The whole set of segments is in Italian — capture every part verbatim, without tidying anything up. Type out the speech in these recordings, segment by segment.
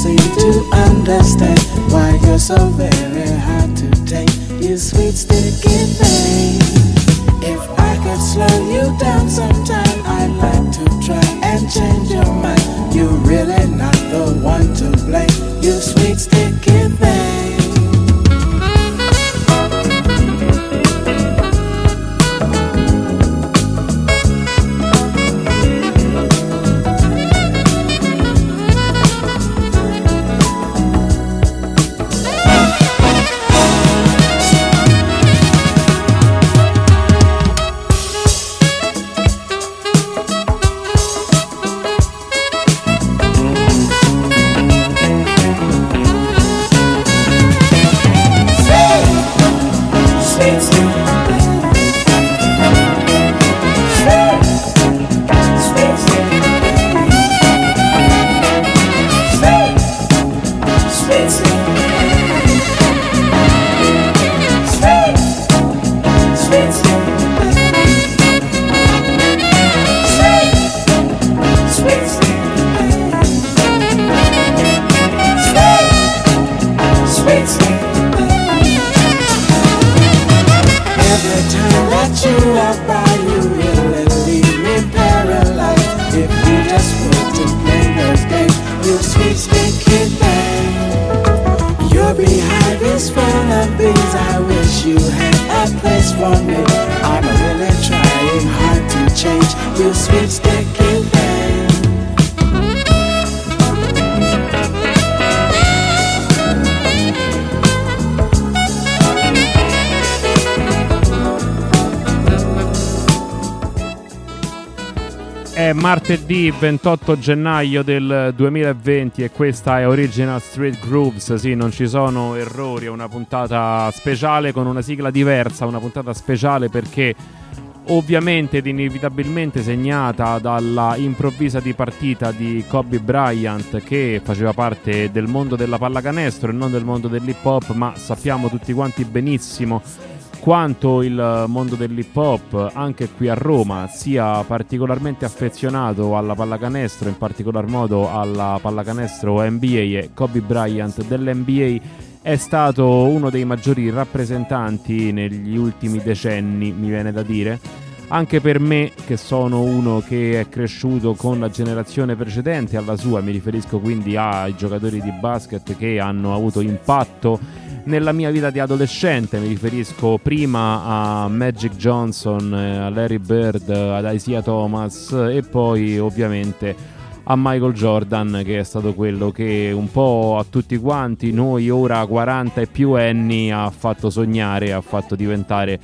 seem to understand why you're so very hard to take. You sweet sticky thing. If I could slow you down sometime, I'd like to try and change your mind. You're really not the one to blame. You sweet sticky thing. È martedì ventotto gennaio del duemilaventi e questa è Original Street Grooves. Sì, non ci sono errori, è una puntata speciale con una sigla diversa, una puntata speciale perché ovviamente ed inevitabilmente segnata dalla improvvisa dipartita di Kobe Bryant, che faceva parte del mondo della pallacanestro e non del mondo dell'hip hop, ma sappiamo tutti quanti benissimo quanto il mondo dell'hip hop anche qui a Roma sia particolarmente affezionato alla pallacanestro, in particolar modo alla pallacanestro N B A, e Kobe Bryant dell'N B A è stato uno dei maggiori rappresentanti negli ultimi decenni, mi viene da dire, anche per me che sono uno che è cresciuto con la generazione precedente alla sua. Mi riferisco quindi ai giocatori di basket che hanno avuto impatto nella mia vita di adolescente. Mi riferisco prima a Magic Johnson, a Larry Bird, ad Isaiah Thomas e poi ovviamente a Michael Jordan, che è stato quello che un po' a tutti quanti noi ora quaranta e più anni ha fatto sognare, ha fatto diventare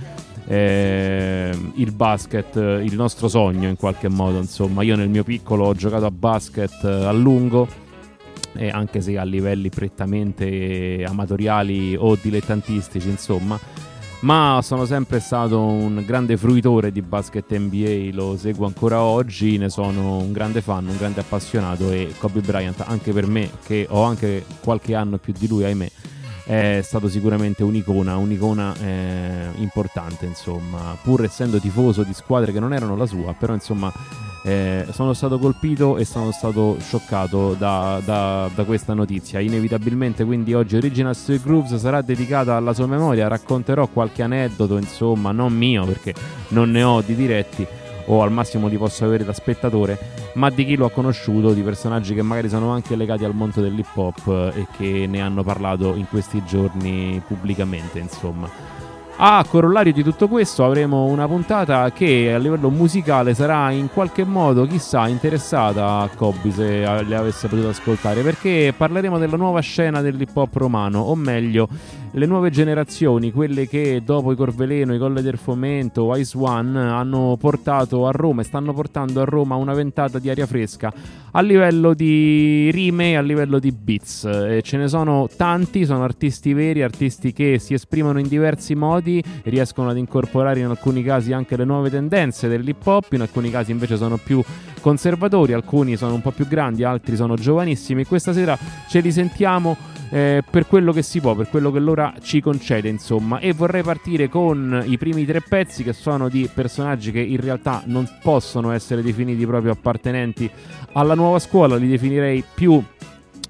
eh, il basket il nostro sogno in qualche modo. Insomma, io nel mio piccolo ho giocato a basket a lungo, e anche se a livelli prettamente amatoriali o dilettantistici, insomma, ma sono sempre stato un grande fruitore di basket N B A, lo seguo ancora oggi, ne sono un grande fan, un grande appassionato, e Kobe Bryant, anche per me che ho anche qualche anno più di lui, ahimè, è stato sicuramente un'icona, un'icona eh, importante, insomma, pur essendo tifoso di squadre che non erano la sua, però insomma eh, sono stato colpito e sono stato scioccato da, da, da questa notizia. Inevitabilmente quindi oggi Original Street Grooves sarà dedicata alla sua memoria, racconterò qualche aneddoto, insomma, non mio perché non ne ho di diretti, o al massimo li posso avere da spettatore, ma di chi lo ha conosciuto, di personaggi che magari sono anche legati al mondo dell'hip hop e che ne hanno parlato in questi giorni pubblicamente, insomma. A corollario di tutto questo avremo una puntata che a livello musicale sarà in qualche modo, chissà, interessata a Kobe se le avesse potuto ascoltare, perché parleremo della nuova scena dell'hip hop romano, o meglio le nuove generazioni, quelle che dopo i Corveleno, i Colle del Fomento, Ice One hanno portato a Roma e stanno portando a Roma una ventata di aria fresca a livello di rime, a livello di beats. E ce ne sono tanti, sono artisti veri, artisti che si esprimono in diversi modi, riescono ad incorporare in alcuni casi anche le nuove tendenze dell'hip hop, in alcuni casi invece sono più conservatori, alcuni sono un po' più grandi, altri sono giovanissimi. Questa sera ce li sentiamo eh, per quello che si può, per quello che l'ora ci concede, insomma, e vorrei partire con i primi tre pezzi, che sono di personaggi che in realtà non possono essere definiti proprio appartenenti alla nuova scuola, li definirei più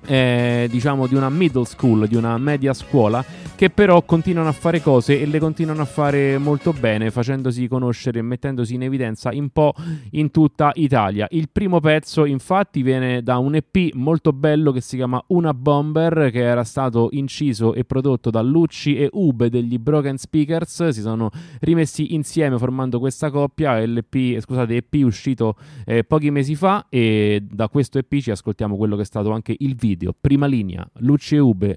eh, diciamo di una middle school, di una media scuola, che però continuano a fare cose e le continuano a fare molto bene, facendosi conoscere e mettendosi in evidenza un po' in tutta Italia. Il primo pezzo infatti viene da un E P molto bello che si chiama Una Bomber, che era stato inciso e prodotto da Lucci e Ube degli Broken Speakers. Si sono rimessi insieme formando questa coppia. L P, scusate, E P uscito eh, pochi mesi fa, e da questo E P ci ascoltiamo quello che è stato anche il video. Prima linea, Lucci e Ube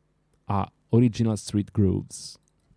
a Original Street Grooves.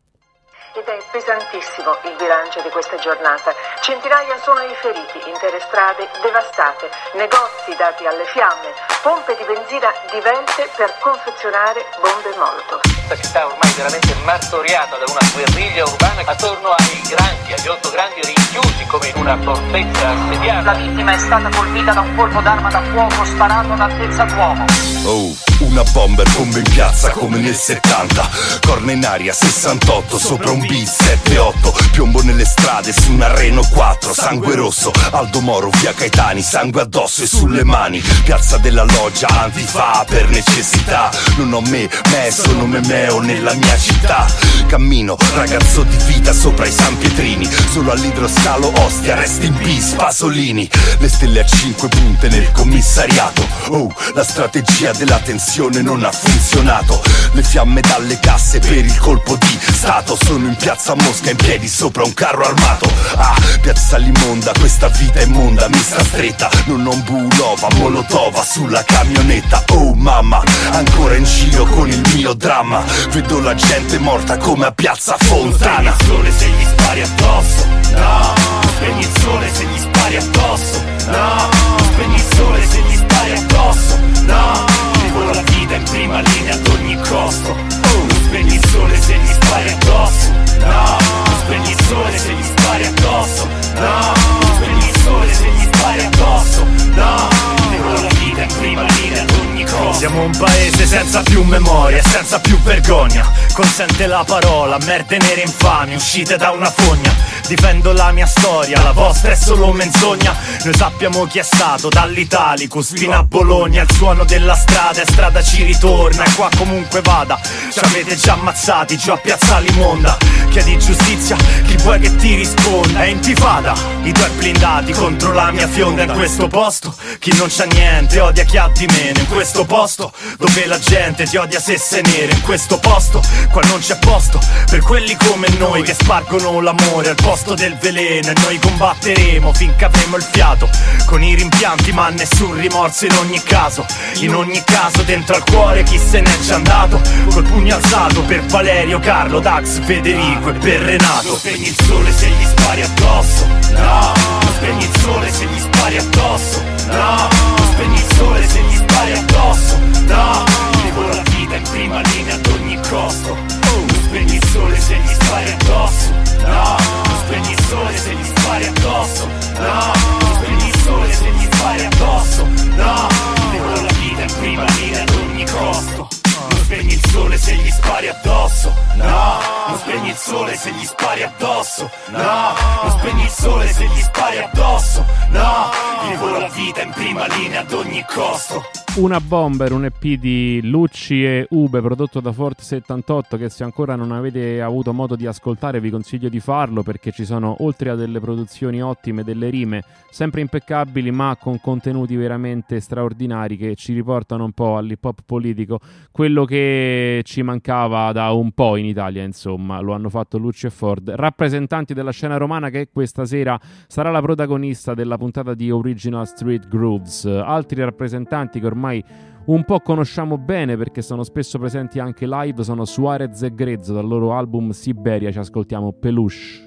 Ed è pesantissimo il bilancio di questa giornata. Centinaia sono i feriti, intere strade devastate, negozi dati alle fiamme, pompe di benzina divelte per confezionare bombe molotov. Questa città ormai veramente martoriata da una guerriglia urbana attorno ai grandi, agli otto grandi rinchiusi come in una fortezza assediata. La vittima è stata colpita da un colpo d'arma da fuoco sparato ad altezza d'uomo. Oh, una bomber, bomba in piazza come nel settanta, corna in aria sessantotto, sopra un B sette otto, piombo nelle strade su una Renault quattro, sangue rosso, Aldo Moro, via Caetani, sangue addosso e sulle mani, piazza della Loggia, Antifa per necessità, non ho me, me, sono memeo nella mia città, cammino, ragazzo di vita sopra i San Pietrini, solo all'idroscalo Ostia, rest in peace, Pasolini, le stelle a cinque punte nel commissariato, oh, la strategia della tensione non ha funzionato, le fiamme dalle casse per il colpo di Stato, sono in piazza Mosca in piedi sopra un carro armato, ah, piazza Limonda, questa vita è monda, mi sta stretta, non ho Bulova, Molotova sulla camionetta, oh mamma, ancora in giro con il mio dramma, vedo la gente morta come a piazza Fontana. Non spegni il sole se gli spari addosso, no, non spegni il sole se gli spari addosso, no, non spegni il sole se gli spari addosso, no, vivo la vita in prima linea ad ogni costo, oh, non spegni il sole se gli spari addosso, no, non spegni il sole se gli spari addosso, no, non spegni il sole se gli spari addosso, no, vivo la vita in prima linea ad ogni costo. Siamo un paese senza più memoria, senza più vergogna, consente la parola, merde nere infami, uscite da una fogna, difendo la mia storia, la vostra è solo menzogna, noi sappiamo chi è stato, dall'Italicus fino a Bologna, il suono della strada e strada ci ritorna, e qua comunque vada, ci avete già ammazzati, giù a piazza Limonda, chiedi giustizia, chi vuoi che ti risponda, è intifada, i tuoi blindati contro la mia fionda, in questo posto, chi non c'ha niente odia chi ha di meno, in questo posto, dove la gente ti odia se sei nero, in questo posto, qua non c'è posto, per quelli come noi che spargono l'amore al posto del veleno, e noi combatteremo finché avremo il fiato, con i rimpianti ma nessun rimorso in ogni caso, in ogni caso dentro al cuore chi se n'è già andato, col pugno alzato per Valerio, Carlo, Dax, Federico e per Renato. Non spegni il sole se gli spari addosso, no, non spegni il sole se gli spari addosso, no, non spegni il sole se gli spari addosso, no, vivo la vita in prima linea ad ogni costo, oh, non spegni il sole se gli spari addosso, no, non spegni il sole se gli spari addosso, no, non spegni il sole se gli spari addosso, no, vivo la vita in prima linea ad ogni costo. Non spegni il sole se gli spari addosso, no, non spegni il sole se gli spari addosso, no, non spegni il sole se gli spari addosso, no, vivo la vita in prima linea ad ogni costo. Una Bomber, un E P di Lucci e Ube prodotto da Fort settantotto, che se ancora non avete avuto modo di ascoltare vi consiglio di farlo, perché ci sono, oltre a delle produzioni ottime, delle rime sempre impeccabili ma con contenuti veramente straordinari che ci riportano un po' all'hip hop politico, quello che ci mancava da un po' in Italia, insomma. Lo hanno fatto Lucci e Ford, rappresentanti della scena romana, che questa sera sarà la protagonista della puntata di Original Street Grooves. Altri rappresentanti che ormai un po' conosciamo bene perché sono spesso presenti anche live sono Suarez e Grezzo. Dal loro album Siberia ci ascoltiamo Peluche.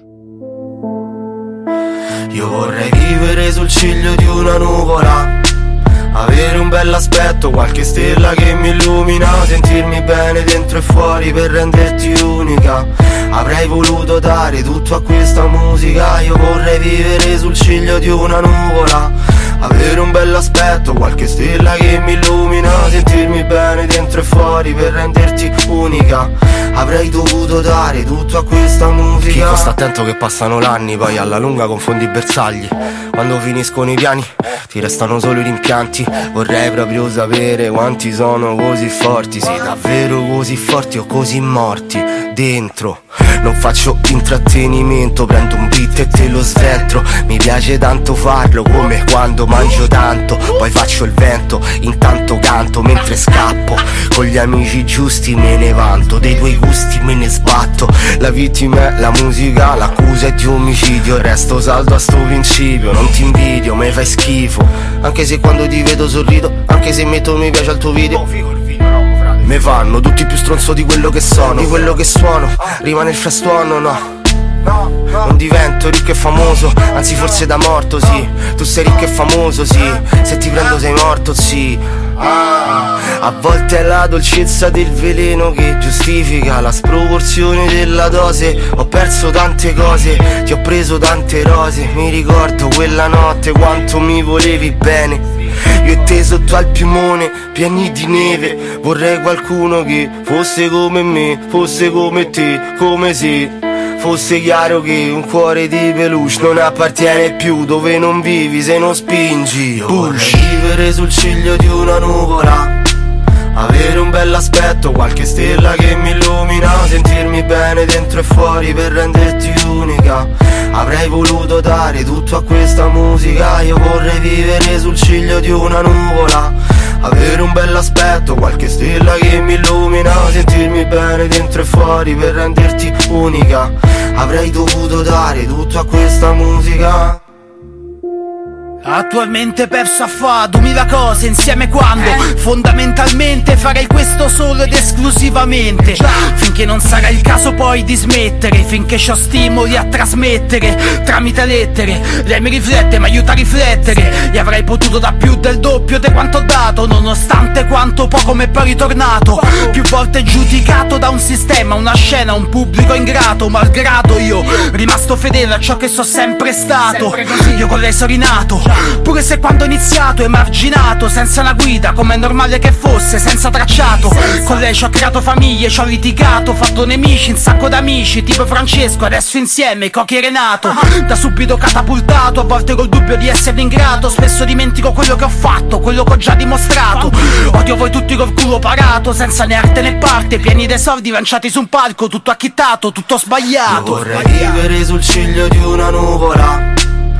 Io vorrei vivere sul ciglio di una nuvola, avere un bell'aspetto, qualche stella che mi illumina, sentirmi bene dentro e fuori per renderti unica. Avrei voluto dare tutto a questa musica. Io vorrei vivere sul ciglio di una nuvola, avere un bell'aspetto, qualche stella che mi illumina, sentirmi bene dentro e fuori per renderti unica. avrei dovuto dare tutto a questa musica. Chico, sta attento che passano l'anni, poi alla lunga confondi i bersagli. Quando finiscono i piani ti restano solo i rimpianti. Vorrei proprio sapere quanti sono così forti, sì, davvero così forti o così morti dentro. Non faccio intrattenimento, prendo un beat e te lo sventro. Mi piace tanto farlo, come quando mangio tanto, poi faccio il vento, intanto canto mentre scappo. Con gli amici giusti me ne vanto, dei tuoi gusti me ne sbatto. La vittima è la musica, l'accusa è di omicidio. Resto saldo a sto principio, non ti invidio, me fai schifo. Anche se quando ti vedo sorrido, anche se metto mi piace al tuo video. Me fanno tutti più stronzo di quello che sono, di quello che suono, rimane il frastuono, no. Non divento ricco e famoso, anzi forse da morto, sì. Tu sei ricco e famoso, sì. Se ti prendo sei morto, sì. Ah, a volte è la dolcezza del veleno che giustifica la sproporzione della dose. Ho perso tante cose, ti ho preso tante rose. Mi ricordo quella notte quanto mi volevi bene. Io e te sotto al piumone, pieni di neve. Vorrei qualcuno che fosse come me, fosse come te, come se fosse chiaro che un cuore di peluche non appartiene più dove non vivi se non spingi. Io vorrei vivere sul ciglio di una nuvola, avere un bell'aspetto, qualche stella che mi illumina, sentirmi bene dentro e fuori per renderti unica. Avrei voluto dare tutto a questa musica. Io vorrei vivere sul ciglio di una nuvola, avere un bell'aspetto, qualche stella che mi illumina, sentirmi bene dentro e fuori per renderti unica. Avrei dovuto dare tutto a questa musica. Attualmente perso a fa duemila cose insieme quando eh? Fondamentalmente farei questo solo ed esclusivamente. Finché non sarà il caso poi di smettere, finché c'ho stimoli a trasmettere tramite lettere. Lei mi riflette, mi aiuta a riflettere, e avrei potuto da più del doppio di quanto ho dato, nonostante quanto poco mi è poi ritornato. Più volte giudicato da un sistema, una scena, un pubblico ingrato. Malgrado io rimasto fedele a ciò che so sempre stato. Io con lei sono rinato, pure se quando ho iniziato emarginato, senza una guida come è normale che fosse, senza tracciato. Con lei ci ho creato famiglie, ci ho litigato, fatto nemici, un sacco d'amici, tipo Francesco, adesso insieme, Cochi e Renato. Da subito catapultato, a volte col dubbio di essere ingrato. Spesso dimentico quello che ho fatto, quello che ho già dimostrato. Odio voi tutti col culo parato, senza né arte né parte, pieni dei soldi lanciati su un palco, tutto acchittato, tutto sbagliato. Io vorrei vivere sul ciglio di una nuvola,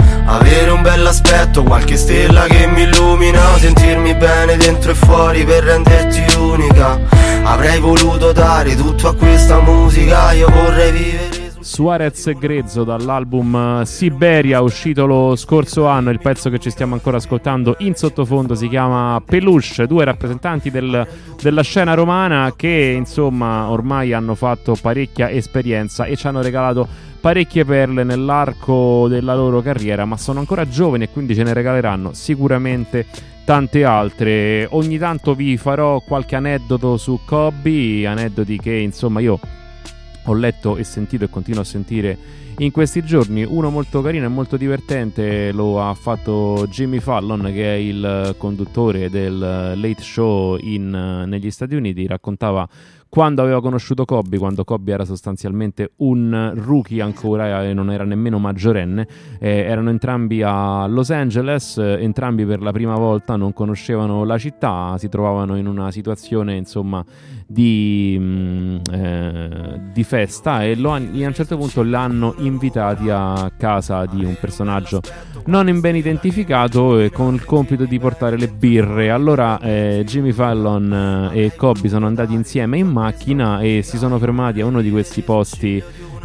avere un bell'aspetto, qualche stella che mi illumina, sentirmi bene dentro e fuori per renderti unica. Avrei voluto dare tutto a questa musica. Io vorrei vivere Suarez e Grezzo dall'album Siberia, uscito lo scorso anno. Il pezzo che ci stiamo ancora ascoltando in sottofondo si chiama Peluche, due rappresentanti del, della scena romana che insomma ormai hanno fatto parecchia esperienza e ci hanno regalato parecchie perle nell'arco della loro carriera, ma sono ancora giovani e quindi ce ne regaleranno sicuramente tante altre. Ogni tanto vi farò qualche aneddoto su Coby, aneddoti che insomma io ho letto e sentito e continuo a sentire in questi giorni. Uno molto carino e molto divertente lo ha fatto Jimmy Fallon, che è il conduttore del Late Show in, negli Stati Uniti. Raccontava quando aveva conosciuto Coby, quando Coby era sostanzialmente un rookie ancora e non era nemmeno maggiorenne. Eh, erano entrambi a Los Angeles, eh, entrambi per la prima volta, non conoscevano la città, si trovavano in una situazione insomma di, mh, eh, di festa e lo, a un certo punto l'hanno invitati a casa di un personaggio non ben identificato e con il compito di portare le birre. Allora eh, Jimmy Fallon eh, e Coby sono andati insieme in macchina e si sono fermati a uno di questi posti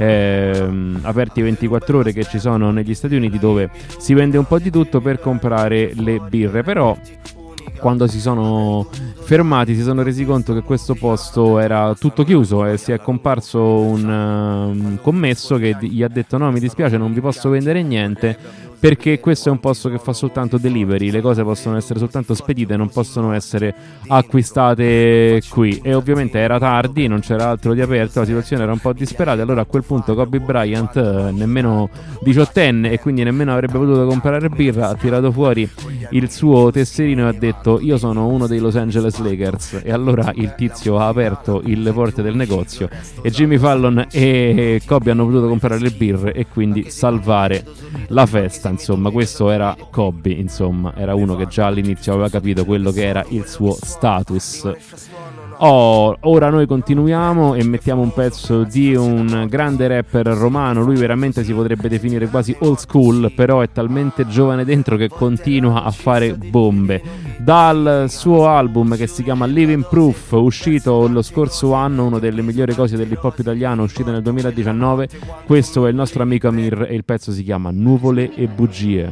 eh, aperti ventiquattro ore che ci sono negli Stati Uniti, dove si vende un po' di tutto, per comprare le birre. Però quando si sono fermati si sono resi conto che questo posto era tutto chiuso e si è comparso un, uh, un commesso che gli ha detto: no, mi dispiace, non vi posso vendere niente perché questo è un posto che fa soltanto delivery, le cose possono essere soltanto spedite, non possono essere acquistate qui. E ovviamente era tardi, non c'era altro di aperto, la situazione era un po' disperata. Allora a quel punto Kobe Bryant, eh, nemmeno diciottenne e quindi nemmeno avrebbe potuto comprare birra, ha tirato fuori il suo tesserino e ha detto: io sono uno dei Los Angeles Lakers. E allora il tizio ha aperto le porte del negozio e Jimmy Fallon e Kobe hanno potuto comprare le birre e quindi salvare la festa. Insomma, questo era Kobe, insomma, era uno che già all'inizio aveva capito quello che era il suo status. Oh, ora noi continuiamo e mettiamo un pezzo di un grande rapper romano. Lui veramente si potrebbe definire quasi old school, però è talmente giovane dentro che continua a fare bombe. Dal suo album che si chiama Living Proof, uscito lo scorso anno, una delle migliori cose dell'hip hop italiano, uscito nel duemiladiciannove, questo è il nostro amico Amir e il pezzo si chiama Nuvole e bugie.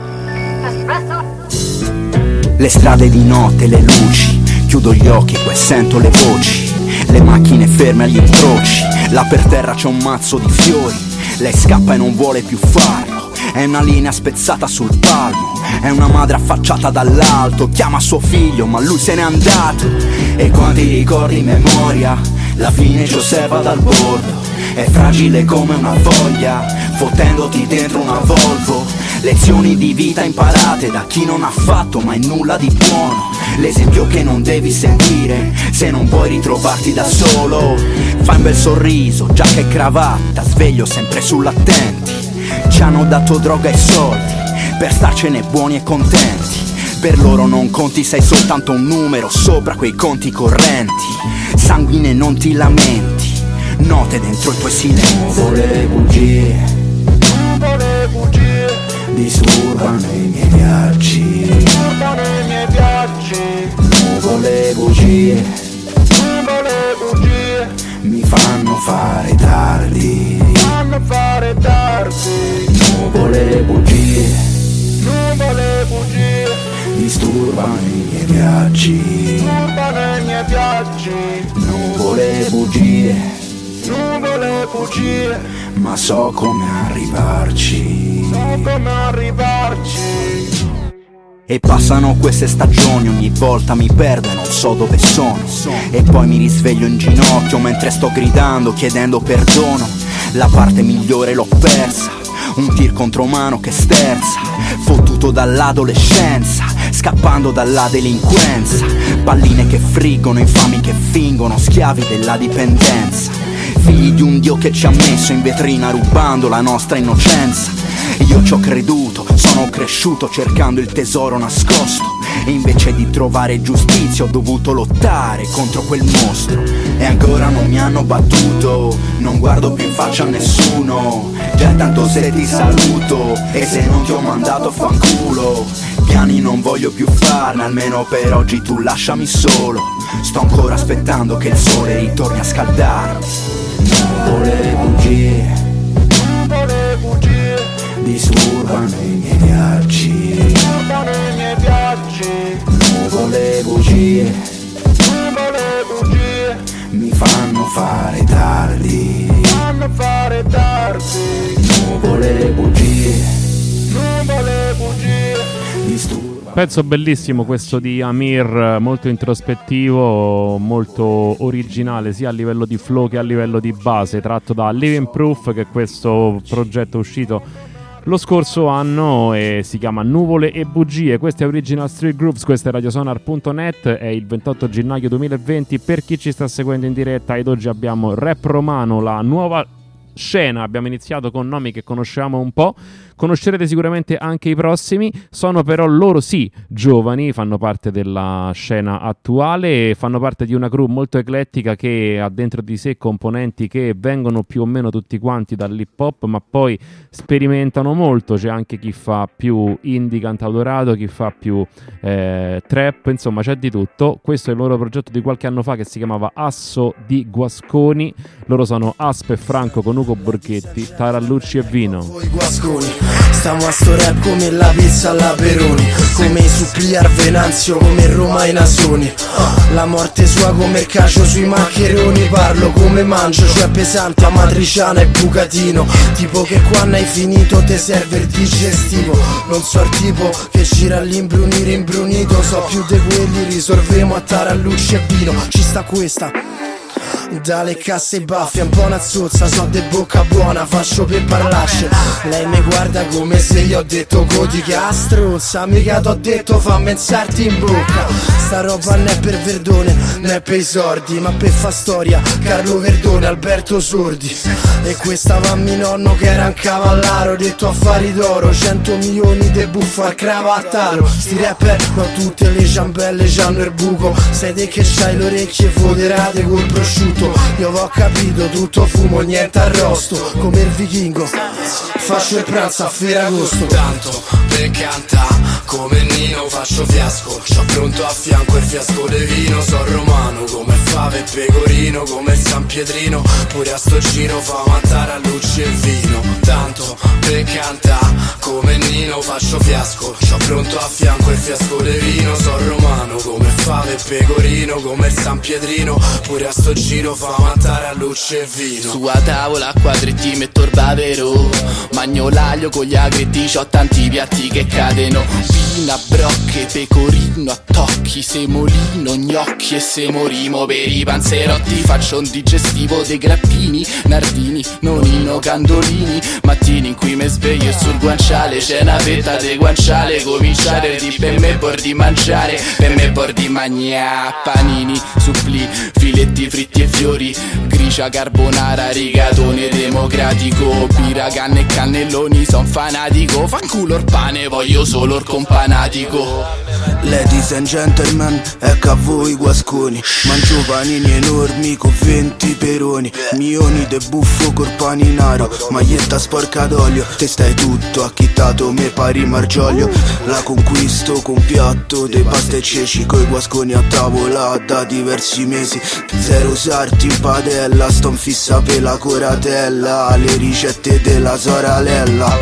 Le strade di notte, le luci, chiudo gli occhi e sento le voci, le macchine ferme agli incroci, là per terra c'è un mazzo di fiori, lei scappa e non vuole più farlo, è una linea spezzata sul palmo, è una madre affacciata dall'alto, chiama suo figlio ma lui se n'è andato, e quanti ricordi in memoria, la fine ci osserva dal bordo, è fragile come una foglia, fottendoti dentro una Volvo. Lezioni di vita imparate da chi non ha fatto mai nulla di buono, l'esempio che non devi seguire se non vuoi ritrovarti da solo. Fai un bel sorriso, giacca e cravatta, sveglio sempre sull'attenti. Ci hanno dato droga e soldi per starcene buoni e contenti, per loro non conti, sei soltanto un numero sopra quei conti correnti. Sanguine non ti lamenti, note dentro i tuoi silenzi. Nuvole bugie, nuvole bugie, disturbano i miei viaggi, disturbano i miei viaggi. Nuvole bugie, nuvole bugie, mi fanno fare tardi, mi fanno fare tardi. Nuvole bugie, nuvole bugie, disturbano i miei viaggi, disturbano i miei viaggi. Nuvole bugie, nuvole bugie, ma so come arrivarci, so come arrivarci. E passano queste stagioni, ogni volta mi perdo e non so dove sono, e poi mi risveglio in ginocchio mentre sto gridando, chiedendo perdono. La parte migliore l'ho persa, un tir contro mano che sterza, fottuto dall'adolescenza, scappando dalla delinquenza. Palline che friggono, infami che fingono, schiavi della dipendenza, figli di un Dio che ci ha messo in vetrina rubando la nostra innocenza. Io ci ho creduto, sono cresciuto cercando il tesoro nascosto, e invece di trovare giustizia ho dovuto lottare contro quel mostro. E ancora non mi hanno battuto, non guardo più in faccia a nessuno, già è tanto se ti saluto, e se non ti ho mandato a fanculo. Piani non voglio più farne, almeno per oggi tu lasciami solo. Sto ancora aspettando che il sole ritorni a scaldarmi. Nuvole bugie, nuvole bugie, disturbano i miei viaggi, disturbano i miei viaggi. Nuvole bugie, nuvole bugie, mi fanno fare tardi, mi fanno fare tardi. Nuvole bugie, nuvole bugie, disturbano. Pezzo bellissimo questo di Amir, molto introspettivo, molto originale sia a livello di flow che a livello di base, tratto da Living Proof, che è questo progetto uscito lo scorso anno e si chiama Nuvole e bugie. Questa è Original Street Grooves, questa è radiosonar punto net, è il ventotto gennaio duemilaventi. Per chi ci sta seguendo in diretta, ed oggi abbiamo Rap Romano, la nuova scena. Abbiamo iniziato con nomi che conosciamo un po', conoscerete sicuramente anche i prossimi. Sono però loro sì giovani, fanno parte della scena attuale e fanno parte di una crew molto eclettica che ha dentro di sé componenti che vengono più o meno tutti quanti dall'hip hop, ma poi sperimentano molto. C'è anche chi fa più indie cantautorato, chi fa più eh, trap, insomma c'è di tutto. Questo è il loro progetto di qualche anno fa che si chiamava Asso di Guasconi. Loro sono Asp e Franco con Ugo Borghetti, Tarallucci e vino. Voi guasconi, stiamo a sto rap come la pizza alla Peroni, come i suppli al Venanzio, come Roma ai Nasoni. La morte sua come il cacio sui maccheroni, parlo come mangio, cioè pesante, amatriciana e bucatino. Tipo che quando hai finito te serve il digestivo. Non so il tipo che gira all'imbrunire imbrunito, so più di quelli, risolvemo a Tarallucci e vino. Ci sta questa dalle casse baffie, un po' una zozza, so de bocca buona, faccio per parlarci. Lei mi guarda come se gli ho detto codica strozza, mica t'ho detto fammi ensarti in bocca. Sta roba non è per Verdone, né per i sordi, ma per fa storia, Carlo Verdone, Alberto Sordi. E questa va mio nonno che era un cavallaro, detto affari d'oro, cento milioni de buffa al cravattaro. Sti rapper, no tutte le ciambelle c'hanno il buco, sai te che c'hai le orecchie foderate col prosciutto. Io ho capito, tutto fumo, niente arrosto, come il vichingo, faccio il pranzo a Ferragosto. Tanto per canta come Nino faccio fiasco, c'ho pronto a fianco il fiasco de vino. Sono romano come fave e pecorino, come il San Pietrino, pure a sto giro fa Tarallucci e vino. Tanto per canta come Nino faccio fiasco, c'ho pronto a fianco il fiasco de vino. Sono romano come fave e pecorino, come il San Pietrino, pure a sto giro fa Tarallucci e vino. Su a tavola a quadretti metto il bavero, magno l'aglio con gli agretti, c'ho tanti piatti che cadono. Pina, brocche, pecorino, a tocchi, semolino, gnocchi e semorimo. Per i panzerotti faccio un digestivo dei grappini, nardini, nonino, candolini. Mattini in cui mi sveglio e sul guanciale c'è una fetta di guanciale. Cominciare di per me por di mangiare, per me por di mangiare. Panini, suppli, filetti fritti e fiori, gricia carbonara, rigatone democratico, birra, canne e cannelloni, son fanatico. Fanculo il pane, voglio solo il companatico. Ladies and gentlemen, ecco a voi guasconi, mangio panini enormi con venti peroni, milioni de buffo col paninaro, maglietta sporca d'olio, te stai tutto acchittato, me pari margiolio. La conquisto con piatto de pasta e ceci, coi guasconi a tavola da diversi mesi. Zero sarti in padella, sto in fissa per la coratella, le ricette della sorella.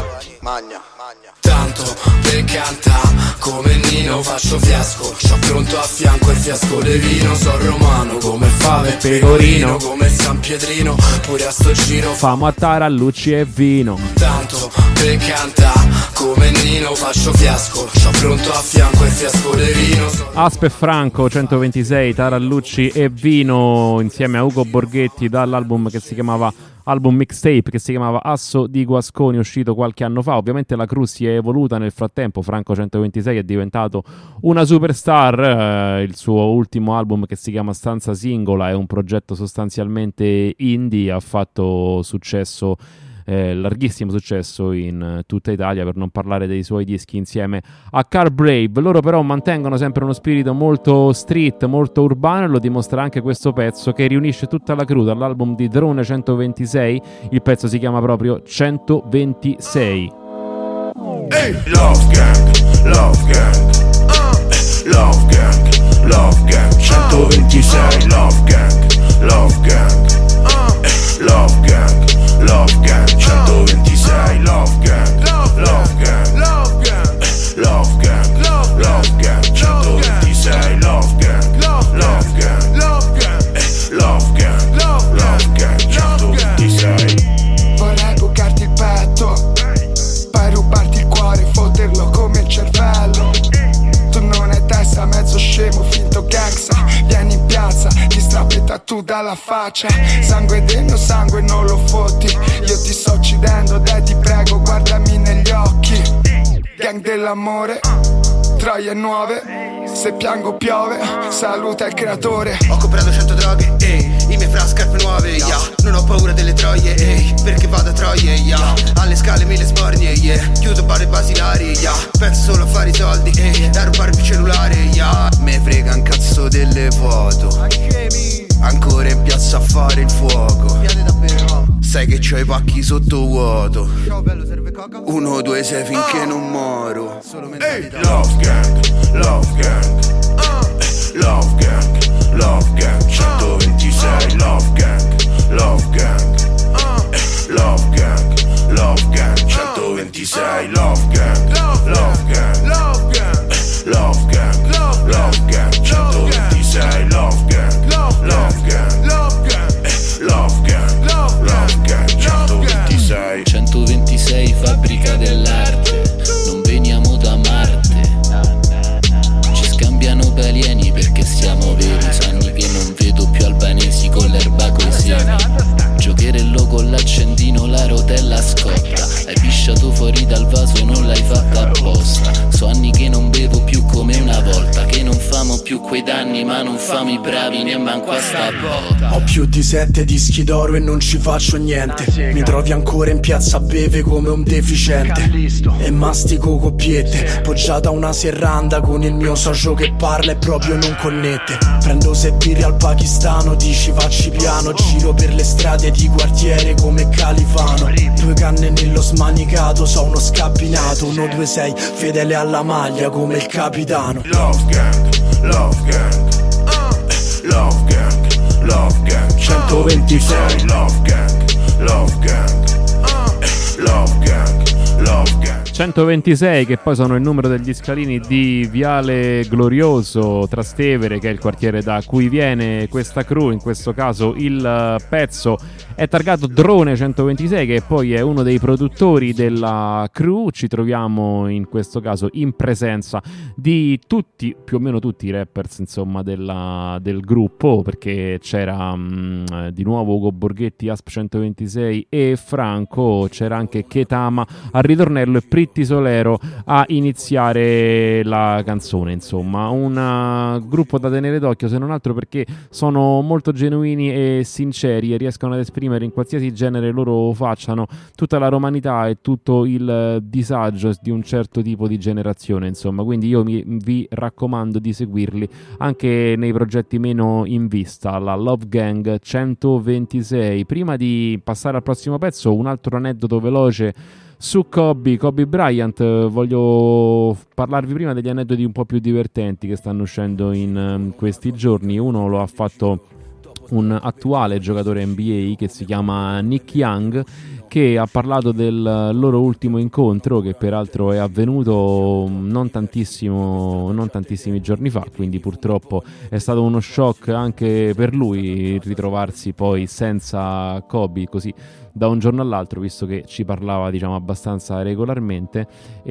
Magna. Tanto per canta come Nino faccio fiasco, c'ho pronto a fianco il fiasco de vino. Sono romano come fave e pecorino, come il San Pietrino, pure a sto giro famo a Tarallucci e vino. Tanto per canta come Nino faccio fiasco, c'ho pronto a fianco il fiasco de vino. Aspe e Franco centoventisei, Tarallucci e vino, insieme a Ugo Borghetti, dall'album che si chiamava album mixtape che si chiamava Asso di Guasconi, uscito qualche anno fa. Ovviamente la crew si è evoluta nel frattempo, Franco centoventisei è diventato una superstar, eh, il suo ultimo album che si chiama Stanza Singola è un progetto sostanzialmente indie, ha fatto successo, Eh, larghissimo successo in uh, tutta Italia, per non parlare dei suoi dischi insieme a Car Brave. Loro però mantengono sempre uno spirito molto street, molto urbano, e lo dimostra anche questo pezzo che riunisce tutta la crew dall'album di Drone centoventisei. Il pezzo si chiama proprio centoventisei. Hey, Love Gang, Love Gang, uh, Love Gang, Love Gang, centoventisei, Love Gang, Love Gang, uh, Love Gang, Love Gang, centoventisei, Love Gang, Love Gang, Love Gang, Love Gang, Love Gang, centoventisei, Love Gang, Love Gang, Love Gang, Love Gang, Love Gang, centoventisei. Vorrei bucarti il petto, poi rubarti il cuore, fotterlo come il cervello. Tu non hai testa, mezzo scemo, finto gangsta. Vieni in piazza, ti strappi tattoo dalla faccia. Sangue del mio sangue non lo fotti. Io ti sto uccidendo, dai ti prego guardami negli occhi. Gang dell'amore, troie nuove. Se piango piove, saluta il creatore. Ho comprato cento droghe, ehi, i miei fra scarpe nuove, yeah. Non ho paura delle troie, ehi, perché vado a troie, yeah. Alle scale mille sbornie, yeah. Chiudo bar e basilari, yeah. Penso solo a fare i soldi, ehi, da rubarmi il cellulare, yeah. Me frega un cazzo delle foto, ancora in piazza a fare il fuoco. Sai che c'ho i pacchi sotto vuoto. Uno, due, sei finché non moro. Hey, Love Gang, Love Gang, uh, Love Gang, Love Gang, centoventisei, Love Gang, Love Gang, uh, l'accendino la rotella scotta. Hai pisciato fuori dal vaso, non l'hai fatta apposta. So anni che non bevo più come una volta, che non famo più quei danni ma non famo i bravi ne manco a sta botta. Ho più di sette dischi d'oro e non ci faccio niente. Mi trovi ancora in piazza a beve come un deficiente e mastico coppiette, poggiata a una serranda con il mio socio che parla e proprio non connette. Prendo sei birre al pakistano, dici facci piano. Giro per le strade di quartiere come Califano. Due canne nello smanicato, so uno scappinato. Uno, due, sei, fedele alla maglia come il capitano. Love gang, love gang, uh, love gang, love gang, centoventisei. Love gang, love gang, uh, love gang, love gang. centoventisei, che poi sono il numero degli scalini di Viale Glorioso, Trastevere, che è il quartiere da cui viene questa crew. In questo caso il pezzo è targato Drone centoventisei, che poi è uno dei produttori della crew. Ci troviamo in questo caso in presenza di tutti, più o meno tutti i rappers, insomma, della, del gruppo, perché c'era mh, di nuovo Ugo Borghetti, Asp centoventisei e Franco, c'era anche Ketama al ritornello e Pretty Solero a iniziare la canzone. Insomma, un uh, gruppo da tenere d'occhio, se non altro perché sono molto genuini e sinceri e riescono ad esprimere in qualsiasi genere loro facciano tutta la romanità e tutto il disagio di un certo tipo di generazione, insomma. Quindi io mi, vi raccomando di seguirli anche nei progetti meno in vista, la Love Gang centoventisei. Prima di passare al prossimo pezzo, un altro aneddoto veloce su Kobe, Kobe Bryant. Voglio parlarvi prima degli aneddoti un po' più divertenti che stanno uscendo in um, questi giorni. Uno lo ha fatto un attuale giocatore N B A che si chiama Nick Young, che ha parlato del loro ultimo incontro, che peraltro è avvenuto non tantissimo non tantissimi giorni fa, quindi purtroppo è stato uno shock anche per lui ritrovarsi poi senza Kobe così da un giorno all'altro, visto che ci parlava, diciamo, abbastanza regolarmente,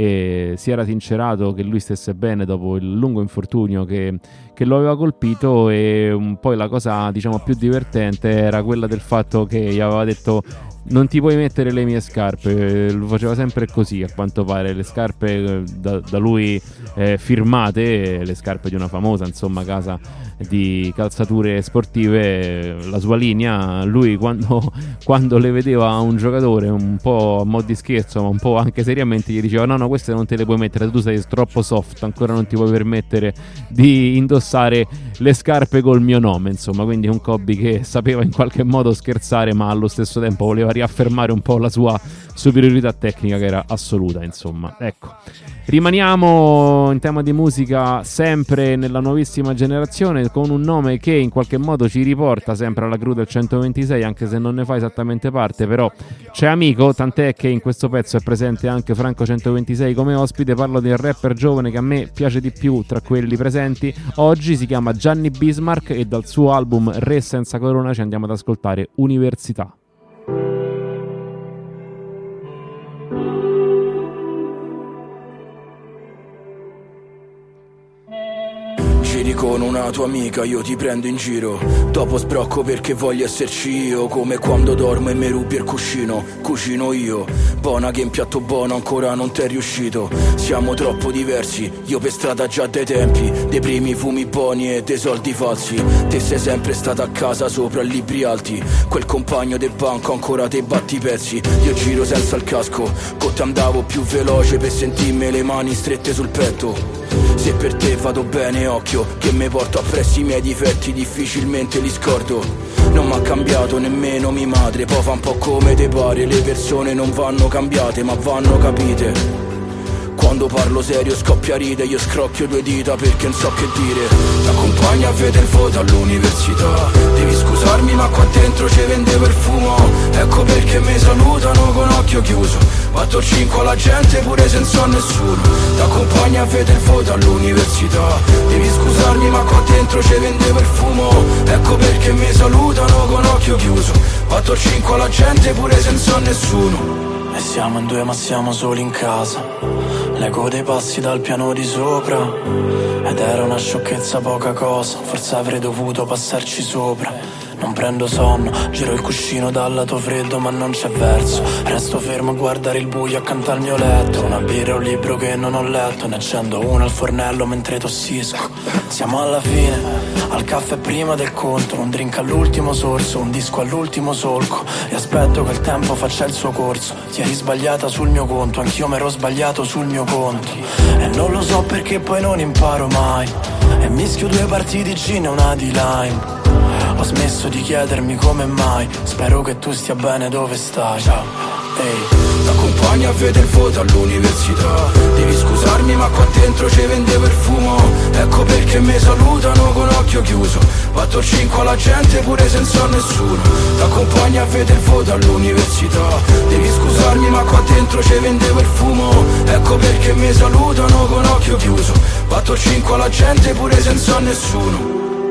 e si era sincerato che lui stesse bene dopo il lungo infortunio che, che lo aveva colpito. E um, poi la cosa, diciamo, più divertente era quella del fatto che gli aveva detto: non ti puoi mettere le mie scarpe. Lo faceva sempre così, a quanto pare, le scarpe da, da lui eh, firmate, le scarpe di una famosa, insomma, casa di calzature sportive, la sua linea. Lui quando, quando le vedeva un giocatore un po' a mo' di scherzo, ma un po' anche seriamente, gli diceva: no no, queste non te le puoi mettere, tu sei troppo soft, ancora non ti puoi permettere di indossare le scarpe col mio nome, insomma. Quindi un Kobe che sapeva in qualche modo scherzare, ma allo stesso tempo voleva riaffermare un po' la sua superiorità tecnica, che era assoluta, insomma. Ecco, rimaniamo in tema di musica sempre nella nuovissima generazione, con un nome che in qualche modo ci riporta sempre alla crew del centoventisei, anche se non ne fa esattamente parte, però c'è amico, tant'è che in questo pezzo è presente anche Franco centoventisei come ospite. Parlo del rapper giovane che a me piace di più tra quelli presenti oggi, si chiama Gianni Bismarck, e dal suo album Re senza corona ci andiamo ad ascoltare Università. Con una tua amica io ti prendo in giro, dopo sbrocco perché voglio esserci io, come quando dormo e mi rubi il cuscino, cucino io, buona che in piatto buono ancora non t'è riuscito. Siamo troppo diversi, io per strada già dai tempi, dei primi fumi buoni e dei soldi falsi. Te sei sempre stata a casa sopra libri alti, quel compagno del banco ancora te batti pezzi. Io giro senza il casco, con te andavo più veloce per sentirmi le mani strette sul petto. Se per te vado bene, occhio, che me porto appresso i miei difetti, difficilmente li scordo. Non m'ha cambiato nemmeno mia madre, poi fa un po' come te pare. Le persone non vanno cambiate, ma vanno capite. Quando parlo serio scoppia ride, io scrocchio due dita perché non so che dire. T'accompagno a vedere il voto all'università, devi scusarmi ma qua dentro ci vendevo il fumo. Ecco perché mi salutano con occhio chiuso, batto cinque alla gente pure senza nessuno. T'accompagno a vedere il voto all'università, devi scusarmi ma qua dentro ci vendevo il fumo. Ecco perché mi salutano con occhio chiuso, batto cinque alla gente pure senza nessuno. E siamo in due ma siamo soli in casa, l'eco dei passi dal piano di sopra. Ed era una sciocchezza poca cosa, forse avrei dovuto passarci sopra. non prendo sonno, giro il cuscino dal lato freddo ma non c'è verso. Resto fermo a guardare il buio accanto al mio letto. Una birra e un libro che non ho letto, ne accendo una al fornello mentre tossisco. Siamo alla fine, al caffè prima del conto, un drink all'ultimo sorso, un disco all'ultimo solco. E aspetto che il tempo faccia il suo corso. Ti eri sbagliata sul mio conto, anch'io m'ero sbagliato sul mio conto. E non lo so perché poi non imparo mai. E mischio due parti di gin e una di lime. Ho smesso di chiedermi come mai. Spero che tu stia bene dove stai. Ciao, ehi. La compagna vede il voto all'università. Devi scusarmi ma qua dentro ci vendevo il fumo. Ecco perché mi salutano con occhio chiuso. Batto cinque alla gente pure senza nessuno. La compagna vede il voto all'università. Devi scusarmi ma qua dentro ci vendevo il fumo. Ecco perché mi salutano con occhio chiuso. Batto cinque alla gente pure senza nessuno.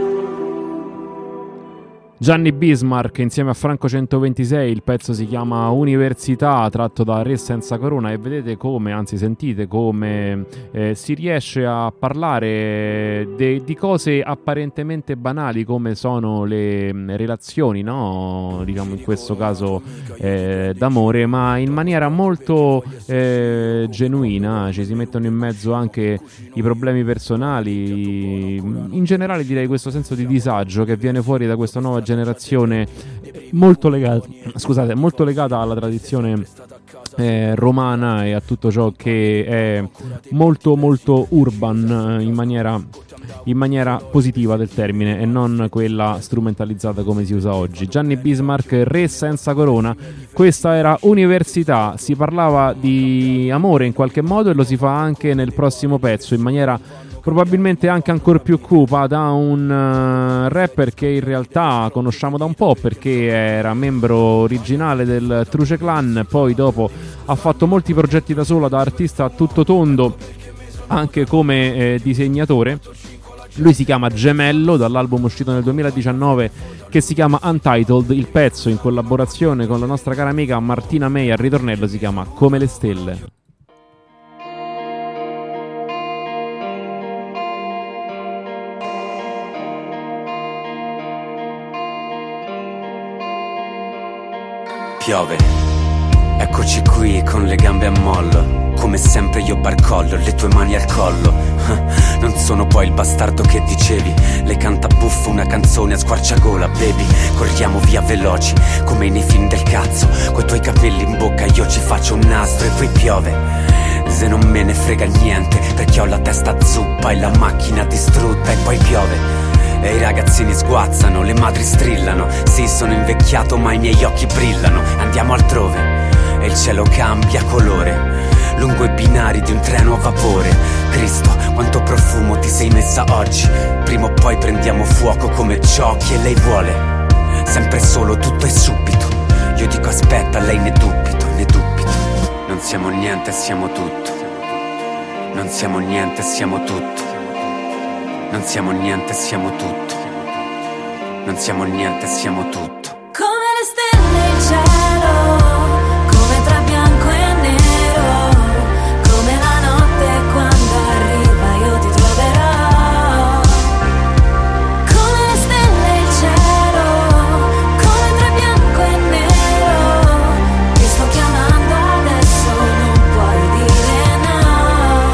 Gianni Bismarck insieme a Franco centoventisei, il pezzo si chiama Università, tratto da Re senza corona, e vedete come, anzi sentite come eh, si riesce a parlare de- di cose apparentemente banali come sono le mh, relazioni, no? Diciamo in questo caso eh, d'amore, ma in maniera molto eh, genuina. Ci si mettono in mezzo anche i problemi personali, in generale direi questo senso di disagio che viene fuori da questa nuova generazione molto legata, scusate, molto legata alla tradizione eh, romana e a tutto ciò che è molto molto urban in maniera in maniera positiva del termine e non quella strumentalizzata come si usa oggi. Gianni Bismarck, Re senza corona, questa era Università. Si parlava di amore in qualche modo e lo si fa anche nel prossimo pezzo in maniera probabilmente anche ancora più cupa, da un uh, rapper che in realtà conosciamo da un po' perché era membro originale del Truce Clan, poi dopo ha fatto molti progetti da solo, da artista a tutto tondo, anche come eh, disegnatore. Lui si chiama Gemello, dall'album uscito nel duemiladiciannove che si chiama Untitled. Il pezzo, in collaborazione con la nostra cara amica Martina May al ritornello, si chiama Come le stelle. Piove, eccoci qui con le gambe a mollo. Come sempre io barcollo, le tue mani al collo. Non sono poi il bastardo che dicevi. Le canta buffo una canzone a squarciagola, baby. Corriamo via veloci, come nei film del cazzo. Coi tuoi capelli in bocca io ci faccio un nastro e poi piove. Se non me ne frega niente, perché ho la testa zuppa e la macchina distrutta e poi piove. E i ragazzini sguazzano, le madri strillano. Sì, sono invecchiato ma i miei occhi brillano. Andiamo altrove e il cielo cambia colore lungo i binari di un treno a vapore. Cristo, quanto profumo ti sei messa oggi. Prima o poi prendiamo fuoco come giochi e lei vuole sempre solo tutto e subito. Io dico aspetta, lei ne dubito, ne dubito. Non siamo niente, siamo tutto. Non siamo niente, siamo tutto. Non siamo niente, siamo tutto. Non siamo niente, siamo tutto. Come le stelle in cielo, come tra bianco e nero, come la notte quando arriva io ti troverò. Come le stelle in cielo, come tra bianco e nero, ti sto chiamando adesso, non puoi dire no.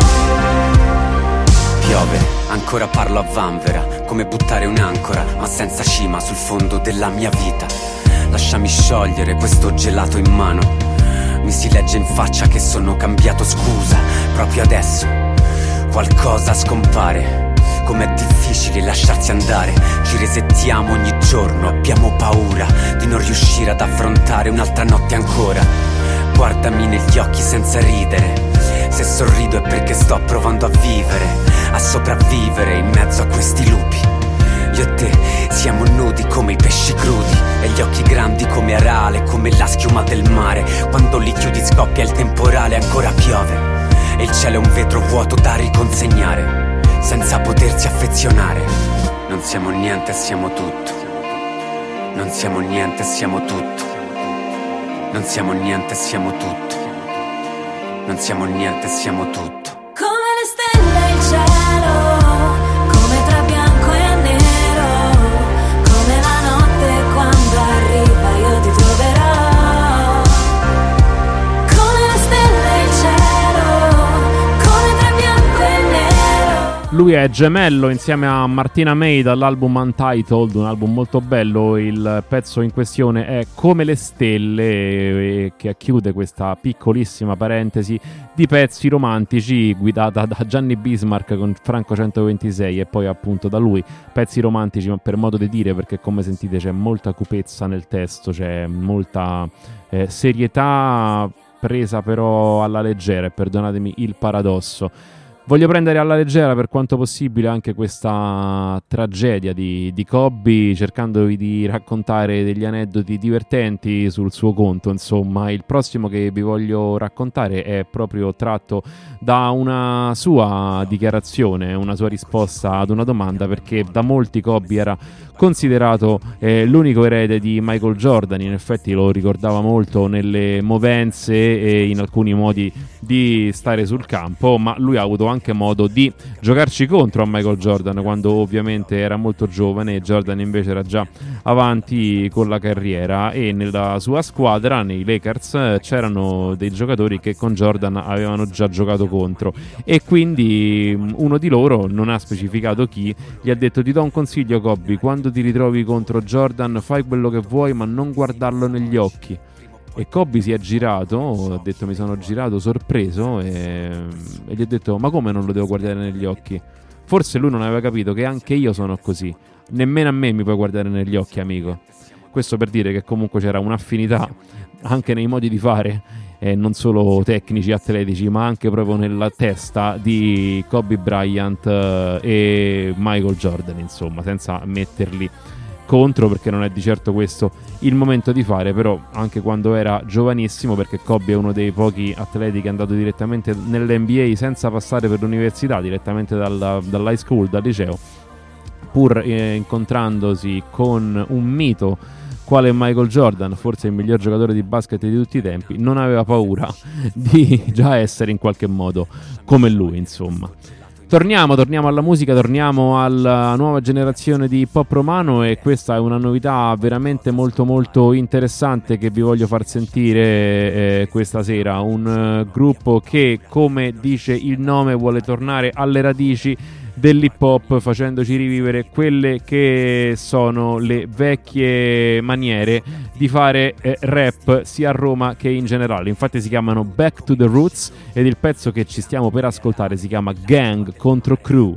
Piove, ancora parlo a vanvera, come buttare un'ancora, ma senza cima sul fondo della mia vita. Lasciami sciogliere questo gelato in mano. Mi si legge in faccia che sono cambiato, scusa, proprio adesso qualcosa scompare. Com'è difficile lasciarsi andare. Ci resettiamo ogni giorno, abbiamo paura di non riuscire ad affrontare un'altra notte ancora. Guardami negli occhi senza ridere. Se sorrido è perché sto provando a vivere, a sopravvivere in mezzo a questi lupi. Io e te siamo nudi come i pesci crudi e gli occhi grandi come arale, come la schiuma del mare. Quando li chiudi scoppia il temporale, ancora piove e il cielo è un vetro vuoto da riconsegnare, senza potersi affezionare. Non siamo niente, siamo tutto. Non siamo niente, siamo tutto. Non siamo niente, siamo tutto. Non siamo niente, siamo tutto. Come le stelle in cielo, come tra bianco e nero, come la notte lui è gemello insieme a Martina May dall'album Untitled, un album molto bello. Il pezzo in questione è Come le stelle, che chiude questa piccolissima parentesi di pezzi romantici guidata da Gianni Bismarck con Franco centoventisei e poi appunto da lui. Pezzi romantici, ma per modo di dire, perché come sentite c'è molta cupezza nel testo, c'è molta eh, serietà presa però alla leggera, e perdonatemi il paradosso. Voglio prendere alla leggera per quanto possibile anche questa tragedia di, di Coby, cercandovi di raccontare degli aneddoti divertenti sul suo conto. Insomma, il prossimo che vi voglio raccontare è proprio tratto da una sua dichiarazione, una sua risposta ad una domanda, perché da molti Coby era considerato eh, l'unico erede di Michael Jordan. In effetti lo ricordava molto nelle movenze e in alcuni modi di stare sul campo, ma lui ha avuto anche modo di giocarci contro a Michael Jordan quando ovviamente era molto giovane, e Jordan invece era già avanti con la carriera, e nella sua squadra, nei Lakers, c'erano dei giocatori che con Jordan avevano già giocato contro, e quindi uno di loro, non ha specificato chi, gli ha detto: ti do un consiglio Coby, quando ti ritrovi contro Jordan fai quello che vuoi ma non guardarlo negli occhi. E Coby si è girato, ha detto mi sono girato sorpreso, e, e gli ho detto: ma come non lo devo guardare negli occhi? Forse lui non aveva capito che anche io sono così, nemmeno a me mi puoi guardare negli occhi, amico. Questo per dire che comunque c'era un'affinità anche nei modi di fare, eh, non solo tecnici, atletici, ma anche proprio nella testa di Kobe Bryant eh, e Michael Jordan, insomma, senza metterli contro, perché non è di certo questo il momento di fare. Però anche quando era giovanissimo, perché Kobe è uno dei pochi atleti che è andato direttamente nell'N B A senza passare per l'università, direttamente dalla, dall'high school, dal liceo, pur eh, incontrandosi con un mito quale Michael Jordan, forse il miglior giocatore di basket di tutti i tempi, non aveva paura di già essere in qualche modo come lui, insomma. Torniamo, torniamo alla musica, torniamo alla nuova generazione di pop romano, e questa è una novità veramente molto molto interessante che vi voglio far sentire eh, questa sera. Un uh, gruppo che, come dice il nome, vuole tornare alle radici dell'hip hop, facendoci rivivere quelle che sono le vecchie maniere di fare eh, rap sia a Roma che in generale. Infatti si chiamano Back to the Roots, ed il pezzo che ci stiamo per ascoltare si chiama Gang contro Crew.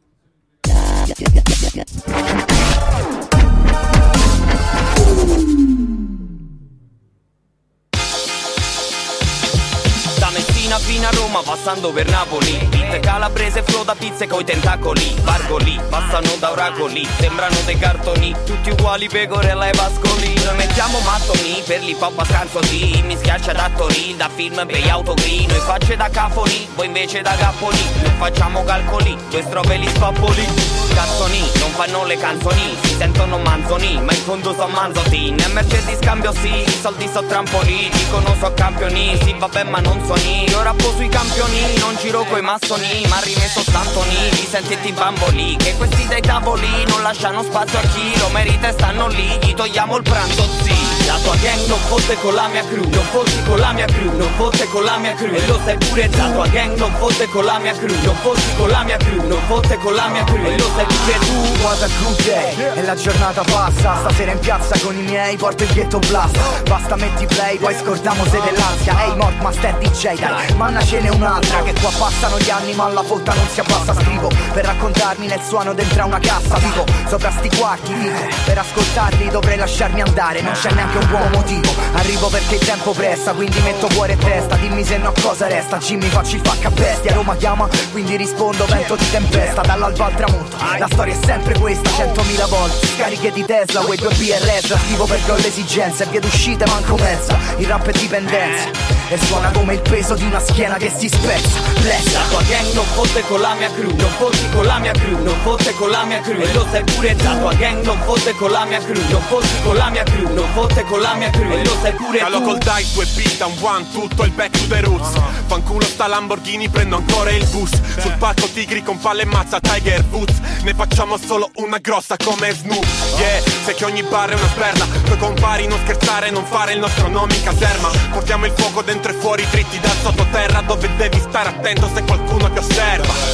Fino a Roma passando per Napoli, pizze calabrese, flow da pizze coi tentacoli, bargoli, passano da oracoli, sembrano dei cartoni, tutti uguali, Pecorella e Pascoli. Noi mettiamo mattoni per l'hip hop a scanzoti, mi schiaccia da Torino, da film per autogrino, e facce da cafoni, voi invece da capponi, non facciamo calcoli, due strofe li spappoli. Canzoni, non fanno le canzoni, si sentono manzoni, ma in fondo son manzotti. Ne Mercedes cambio sì, i soldi so trampolini, dicono so campioni, sì vabbè ma non soni. Io rappo sui campioni, non giro coi massoni, ma rimesso stantoni, vi sentite i bamboli, che questi dai tavoli non lasciano spazio a chi lo merita e stanno lì, gli togliamo il pranzo sì. La tua gang non fotte con la mia crew, non fotti con la mia crew, non fotte con la mia crew, e lo sai pure tu. La tua gang non fotte con la mia crew, non fotti con la mia crew, non fotte con la mia crew, e lo sai pure tu. What a good day, e la giornata passa, stasera in piazza con i miei porto il ghetto blast. Basta metti play, poi scordiamo se dell'ansia. Ehi hey, Mort Master D J, dai, manna ce n'è un'altra, che qua passano gli anni ma la fotta non si abbassa. Scrivo per raccontarmi nel suono dentro una cassa, vivo sopra sti quarti, dico per ascoltarli dovrei lasciarmi andare, non c'è neanche un buon motivo. Arrivo perché il tempo pressa, quindi metto cuore e testa, dimmi se no cosa resta. Jimmy faccio il facca a bestia, Roma chiama, quindi rispondo vento di tempesta, dall'alba al tramonto. La storia è sempre questa, centomila volte scariche di Tesla, quei due B R S. Scrivo perché ho le esigenze, e via d'uscite manco mezza. Il rap è dipendenza e suona come il peso di una schiena che si spezza. Bless. La tua gang non fotte con la mia crew, non fotti con la mia crew, non fotte con la mia crew, e lo sai pure tu. La tua gang non fotte con la mia crew, non fotti con la mia crew, non fotte con la mia crew, e lo sai pure tu. Calo col dice, due beat, un one, tutto il back to the roots. Fanculo sta Lamborghini, prendo ancora il bus. Sul palco tigri con palle e mazza Tiger Woods. Ne facciamo solo una grossa come Snoop. Yeah, sai che ogni bar è una sperla. Coi compari non scherzare, non fare il nostro nome in caserma. Portiamo il fuoco dentro e fuori, dritti dal sottoterra, dove devi stare attento se qualcuno ti osserva. Sai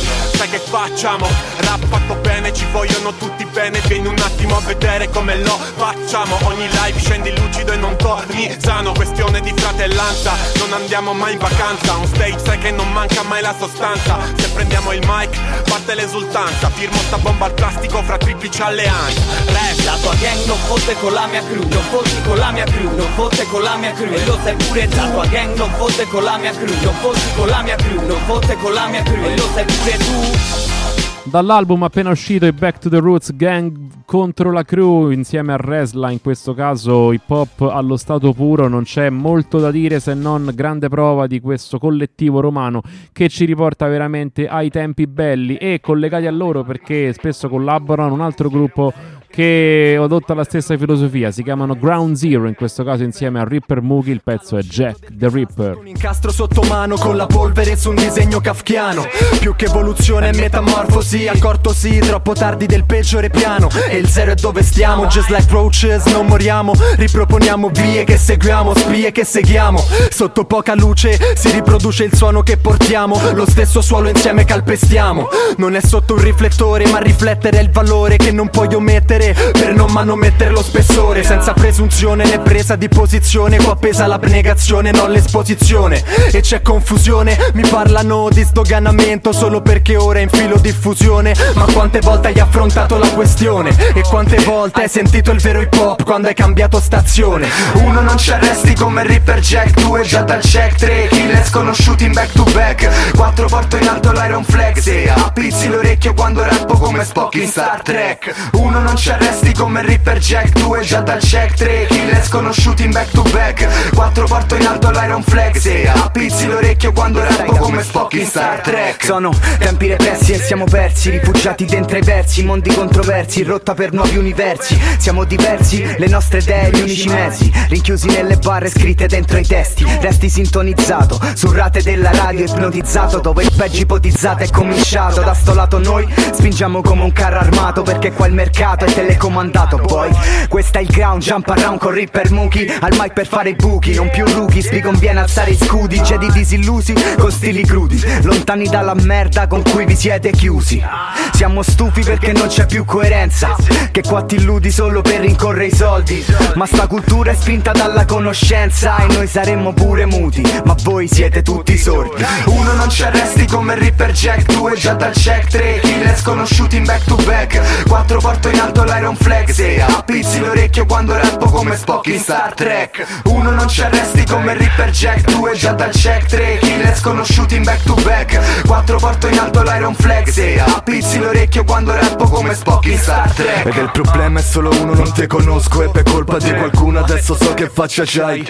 che facciamo. Rap fatto bene, ci vogliono tutti bene. Vieni un attimo a vedere come lo facciamo. Ogni live scendi lucido e non torni sano. Questione di fratellanza, non andiamo mai in vacanza. Un stage sai che non manca mai la sostanza. Se prendiamo il mic parte l'esultanza. Firmo sta bomba al plastico fra triplici alleanze. Rap, la tua gang non fotte con la mia crew. Non fotti con la mia crew, non fotte con la mia crew. E lo sai pure, la tua gang non fotte con la mia crew. Non fotti con la mia crew, non fotte con la mia crew. E lo sai pure tu. Dall'album appena uscito i Back to the Roots, Gang contro la Crew insieme a Resla, in questo caso hip hop allo stato puro. Non c'è molto da dire se non grande prova di questo collettivo romano che ci riporta veramente ai tempi belli, e collegati a loro perché spesso collaborano un altro gruppo che adotta la stessa filosofia, si chiamano Ground Zero, in questo caso insieme a Ripper Mookie. Il pezzo è Jack the Ripper. Un incastro sotto mano con la polvere su un disegno kafkiano. Più che evoluzione è metamorfosi, accorto sì, troppo tardi del peggiore piano. E il zero è dove stiamo, just like roaches, non moriamo. Riproponiamo vie che seguiamo, spie che seguiamo. Sotto poca luce si riproduce il suono che portiamo. Lo stesso suolo insieme calpestiamo. Non è sotto un riflettore, ma riflettere è il valore che non puoi omettere per non manomettere lo spessore. Senza presunzione né presa di posizione, qua pesa l'abnegazione, non l'esposizione. E c'è confusione, mi parlano di sdoganamento solo perché ora è in filo diffusione. Ma quante volte hai affrontato la questione? E quante volte hai sentito il vero hip hop quando hai cambiato stazione? Uno non ci arresti come Ripper Jack, due già dal check, tre killer sconosciuti in back to back, quattro porto in alto l'Iron Flag. Se appizzi l'orecchio quando rappo come Spock in Star Trek. Uno non ci arresti come Ripper Jack, due già dal check, tre killer sconosciuti in back to back, quattro porto in alto l'Iron Flag. Se appizzi l'orecchio quando rappo come Spock in Star Trek. Sono tempi repressi e siamo persi, rifugiati dentro ai versi, mondi controversi, in rotta per nuovi universi. Siamo diversi, le nostre idee, gli unici mezzi, rinchiusi nelle barre scritte dentro ai testi. Resti sintonizzato, su rate della radio ipnotizzato, dove il peggio ipotizzato è cominciato. Da sto lato noi spingiamo come un carro armato, perché qua il mercato è telecomandato. Poi questa è il ground, jump around con Ripper Mookie, al mic per fare i buchi, non più rookies, vi conviene alzare i scudi. Jedi disillusi con stili crudi, lontani dalla merda con cui vi siete chiusi. Siamo stufi perché non c'è più coerenza, che qua ti illudi solo per rincorrere i soldi. Ma sta cultura è spinta dalla conoscenza e noi saremmo pure muti, ma voi siete tutti sordi. Uno non ci arresti come Ripper Jack, due già dal check, tre killer sconosciuti in back to back, quattro porto in alto l'Iron Flag. Se appizzi l'orecchio quando rappo come Spock in Star Trek. Uno non ci arresti come Ripper Jack, due già dal check, tre killer sconosciuti in back to back, quattro porto in alto l'Iron Flag. Se appizzi l'orecchio quando rappo come Spock in Star Trek. Ed il problema è solo uno, non te conosco, e per colpa di qualcuno adesso so che faccia c'hai.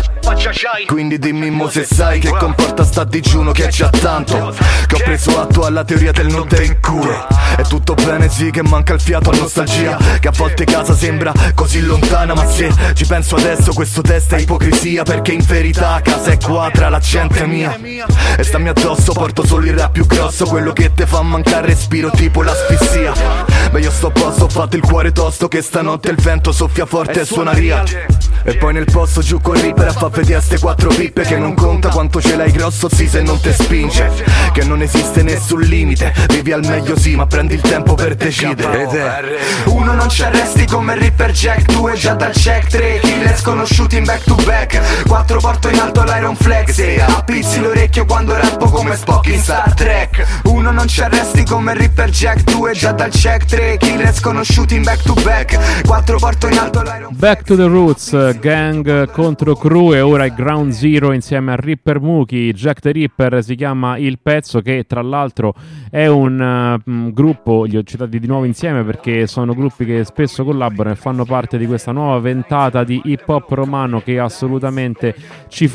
Quindi dimmi mo se sai che comporta sta digiuno che c'ha tanto, che ho preso atto alla teoria del non te in cura. È tutto bene sì che manca il fiato a nostalgia, che a volte casa sembra così lontana, ma se ci penso adesso questo test è ipocrisia, perché in verità casa è qua tra la gente mia. E stammi addosso, porto solo il rap più grosso, quello che te fa mancare respiro tipo l'asfissia. Ma io sto a posto, ho fatto il cuore tosto, che stanotte il vento soffia forte e suona Riad. E poi nel posto giù con Ripper a fa vedere ste quattro pippe, che non conta quanto ce l'hai grosso sì se non te spinge, che non esiste nessun limite, vivi al meglio sì ma prendi il tempo per decidere. Ed è uno non ci arresti come Ripper Jack, due già dal check, tre killer sconosciuti in back to back, quattro porto in alto l'Iron Flag. Se appizzi l'orecchio quando rappo come Spock in Star Trek. Uno non ci arresti come Ripper Jack, due già dal check, tre killer sconosciuti in back to back, quattro porto in alto l'Iron Flag. Back to the Roots, Gang contro Crew, e ora è Ground Zero insieme a Ripper Mookie. Jack the Ripper si chiama il pezzo, che tra l'altro è un uh, gruppo, li ho citati di nuovo insieme perché sono gruppi che spesso collaborano e fanno parte di questa nuova ventata di hip hop romano che assolutamente ci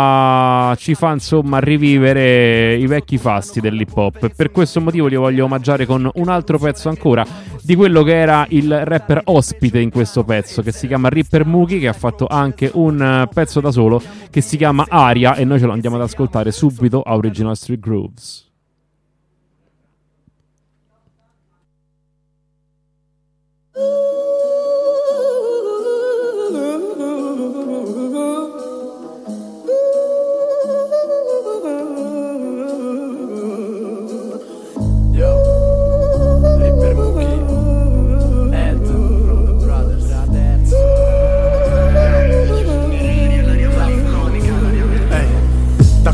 fa ci fa insomma rivivere i vecchi fasti dell'hip hop. Per questo motivo li voglio omaggiare con un altro pezzo ancora di quello che era il rapper ospite in questo pezzo, che si chiama Ripper Mookie, che ha fatto anche un pezzo da solo che si chiama Aria, e noi ce lo andiamo ad ascoltare subito a Original Street Grooves. Yo.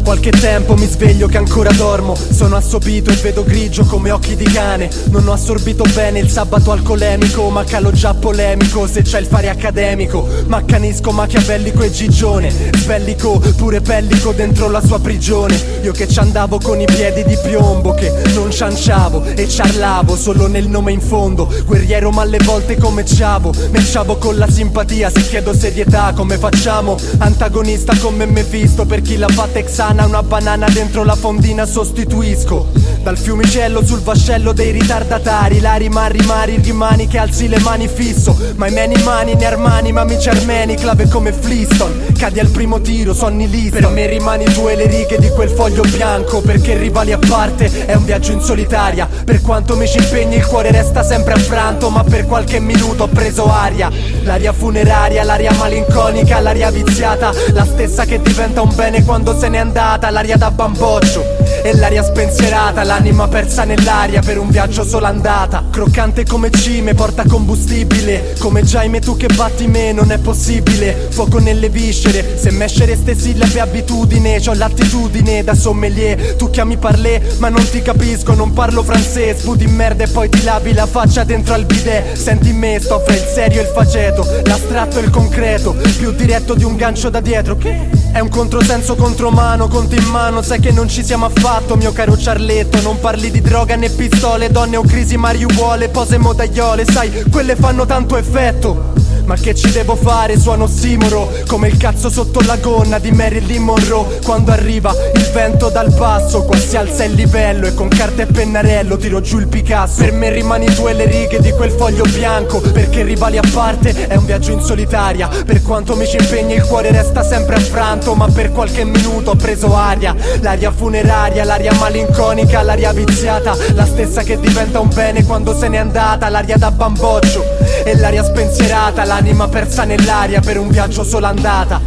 qualche tempo mi sveglio che ancora dormo. Sono assopito e vedo grigio come occhi di cane. Non ho assorbito bene il sabato alcolemico, ma calo già polemico se c'è il fare accademico. Maccanisco machiavellico e gigione, sbellico pure pellico dentro la sua prigione. Io che ci andavo con i piedi di piombo, che non cianciavo e ciarlavo solo nel nome in fondo. Guerriero ma alle volte come Ciavo, mesciavo con la simpatia. Se chiedo serietà come facciamo? Antagonista come Mefisto, per chi l'ha fatta exana una banana dentro la fondina sostituisco. Dal fiumicello sul vascello dei ritardatari, la rima rimari rimani che alzi le mani fisso. Ma i meni mani ne armani, ma amici armeni, clave come Fliston. Cadi al primo tiro, sonni listo. Per me rimani tu e le righe di quel foglio bianco, perché rivali a parte è un viaggio in solitaria. Per quanto mi ci impegni il cuore resta sempre affranto, ma per qualche minuto ho preso aria. L'aria funeraria, l'aria malinconica, l'aria viziata, la stessa che diventa un bene quando se n'è andata. L'aria da bamboccio e l'aria spensierata, l'anima persa nell'aria per un viaggio sola andata. Croccante come cime, porta combustibile, come Jaime tu che batti me, non è possibile. Fuoco nelle viscere, se mescere ste sillabe abitudine. C'ho l'attitudine da sommelier, tu chiami parler ma non ti capisco, non parlo francese. Sputi in merda e poi ti lavi la faccia dentro al bidet. Senti me, sto fra il serio e il faceto, l'astratto e il concreto, più diretto di un gancio da dietro. Che? È un controsenso contromano, conti in mano, sai che non ci siamo affatto, mio caro Ciarletto. Non parli di droga né pistole, donne o crisi mariuole, pose modaiole, sai, quelle fanno tanto effetto. Ma che ci devo fare, suono ossimoro, come il cazzo sotto la gonna di Marilyn Monroe. Quando arriva il vento dal basso, qua si alza il livello e con carta e pennarello tiro giù il Picasso. Per me rimani tu e le righe di quel foglio bianco, perché rivali a parte è un viaggio in solitaria. Per quanto mi ci impegni il cuore resta sempre affranto, ma per qualche minuto ho preso aria. L'aria funeraria, l'aria malinconica, l'aria viziata, la stessa che diventa un bene quando se n'è andata. L'aria da bamboccio e l'aria spensierata, l'anima persa nell'aria per un viaggio sola andata.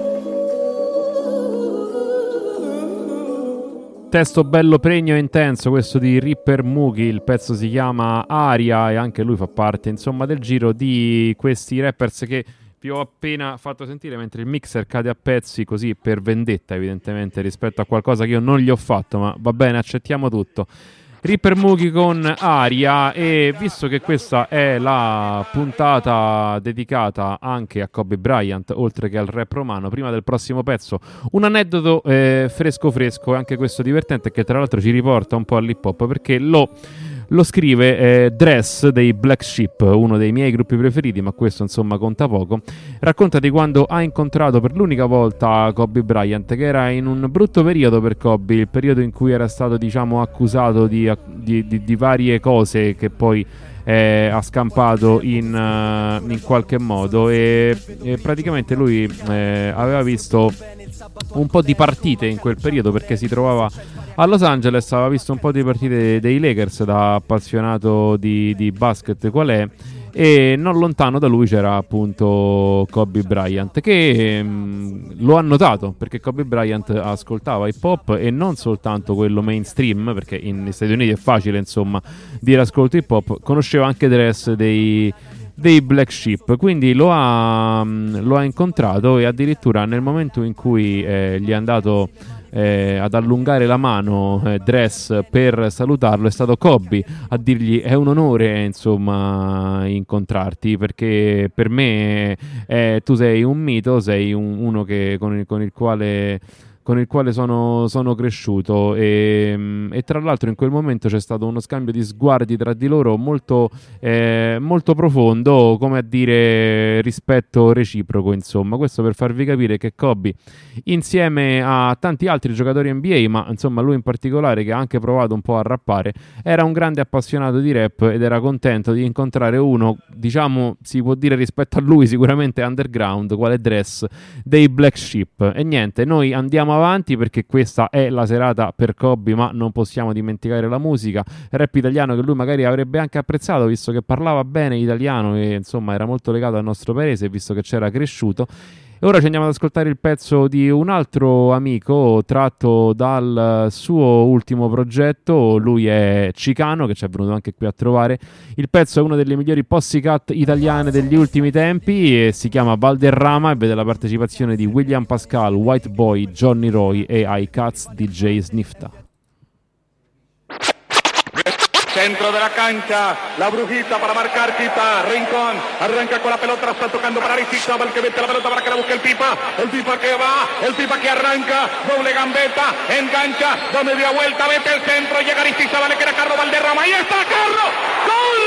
Testo bello pregno e intenso questo di Ripper Mugi, il pezzo si chiama Aria e anche lui fa parte insomma del giro di questi rappers che vi ho appena fatto sentire, mentre il mixer cade a pezzi così per vendetta evidentemente rispetto a qualcosa che io non gli ho fatto, ma va bene, accettiamo tutto. Ripper Mugi con Aria, e visto che questa è la puntata dedicata anche a Kobe Bryant oltre che al rap romano, prima del prossimo pezzo un aneddoto eh, fresco fresco, anche questo divertente, che tra l'altro ci riporta un po' all'hip hop, perché lo Lo scrive eh, Dress dei Black Sheep, uno dei miei gruppi preferiti, ma questo insomma conta poco. Racconta di quando ha incontrato per l'unica volta Kobe Bryant, che era in un brutto periodo per Kobe, il periodo in cui era stato diciamo accusato di, di, di, di varie cose che poi eh, ha scampato in, uh, in qualche modo, e, e praticamente lui eh, aveva visto un po' di partite in quel periodo perché si trovava a Los Angeles, aveva visto un po' di partite dei Lakers da appassionato di, di basket qual è, e non lontano da lui c'era appunto Kobe Bryant, che mh, lo ha notato perché Kobe Bryant ascoltava hip hop e non soltanto quello mainstream, perché in Stati Uniti è facile insomma dire ascolto hip hop, conosceva anche Dress dei dei Black Sheep, quindi lo ha, lo ha incontrato, e addirittura nel momento in cui eh, gli è andato eh, ad allungare la mano eh, Dress per salutarlo, è stato Kobe a dirgli è un onore insomma incontrarti, perché per me eh, tu sei un mito, sei un, uno che, con, il, con il quale con il quale sono, sono cresciuto, e, e tra l'altro in quel momento c'è stato uno scambio di sguardi tra di loro molto, eh, molto profondo, come a dire rispetto reciproco insomma. Questo per farvi capire che Kobe, insieme a tanti altri giocatori N B A, ma insomma lui in particolare, che ha anche provato un po' a rappare, era un grande appassionato di rap ed era contento di incontrare uno, diciamo si può dire rispetto a lui sicuramente underground, quale Dress dei Black Sheep. E niente, noi andiamo avanti perché questa è la serata per Kobe, ma non possiamo dimenticare la musica, rap italiano che lui magari avrebbe anche apprezzato, visto che parlava bene italiano e insomma era molto legato al nostro paese, visto che c'era cresciuto. E ora ci andiamo ad ascoltare il pezzo di un altro amico tratto dal suo ultimo progetto. Lui è Chicano, che ci è venuto anche qui a trovare. Il pezzo è una delle migliori pussycat italiane degli ultimi tempi e si chiama Valderrama e vede la partecipazione di William Pascal, White Boy, Johnny Roy e iCats D J Snifta. Centro de la cancha, la brujita para marcar Pipa, Rincón, arranca con la pelota, la está tocando para Aristizábal, que mete la pelota para que la busque el Pipa, el Pipa que va, el Pipa que arranca, doble gambeta, engancha, da media vuelta, vete el centro, llega Aristizábal, le queda Carlos Valderrama, ahí está Carlos, ¡gol!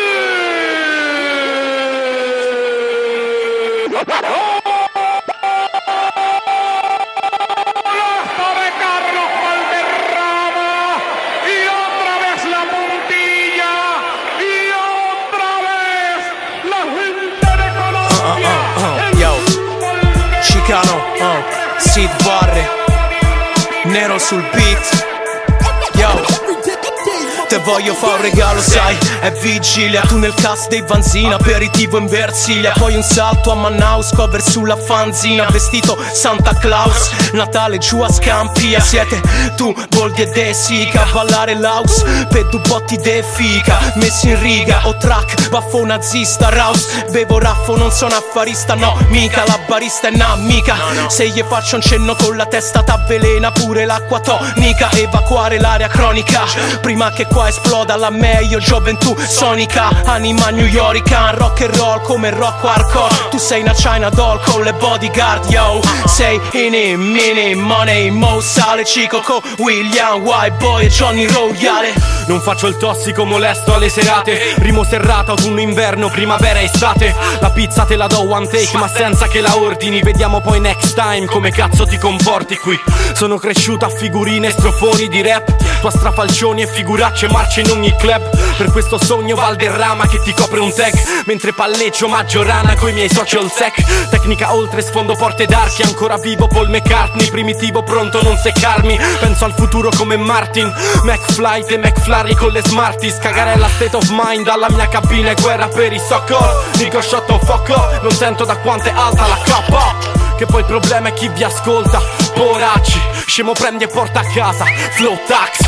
Chicano, uh, Sid Barre, nero sul beat, yo. Te voglio fare un regalo, sai, è vigilia. Tu nel cast dei Vanzina, aperitivo in Versilia. Poi un salto a Manaus, cover sulla fanzina. Vestito Santa Claus, Natale giù a Scampia. Siete tu, Boldi e De Sica. Ballare l'house, per due botti de fica. Messi in riga, o track, baffo nazista. Rouse, bevo raffo, non sono affarista, no, mica. La barista è un'amica. Se gli faccio un cenno con la testa t'avvelena. Pure l'acqua tonica, evacuare l'area cronica. Prima che qua esploda la meglio gioventù sonica, anima New Yorkan, rock and roll come Rocco Hardcore. Tu sei una China doll con le bodyguard, yo. Sei in in, mini, money, mo, sale, Chico con William, White Boy e Johnny Royale. Non faccio il tossico, molesto alle serate. Rimo serrata, autunno, inverno, primavera, estate. La pizza te la do one take ma senza che la ordini. Vediamo poi next time come cazzo ti comporti qui. Sono cresciuto a figurine e strofoni di rap. Tua strafalcioni e figuracce marce in ogni club. Per questo sogno Valderrama che ti copre un tag. Mentre palleggio Maggiorana coi miei social tech. Tecnica oltre sfondo porte d'archi. Ancora vivo Paul McCartney, primitivo pronto non seccarmi. Penso al futuro come Martin McFly e McFlurry con le Smarties. Cagarella state of mind alla mia cabina e guerra per i soccorro. Dico shot on fuck up, non sento da quanto è alta la K. Che poi il problema è chi vi ascolta. Poracci, scemo prendi e porta a casa. Flow taxi.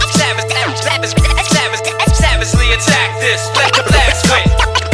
Savagely attack this, let the blast quit.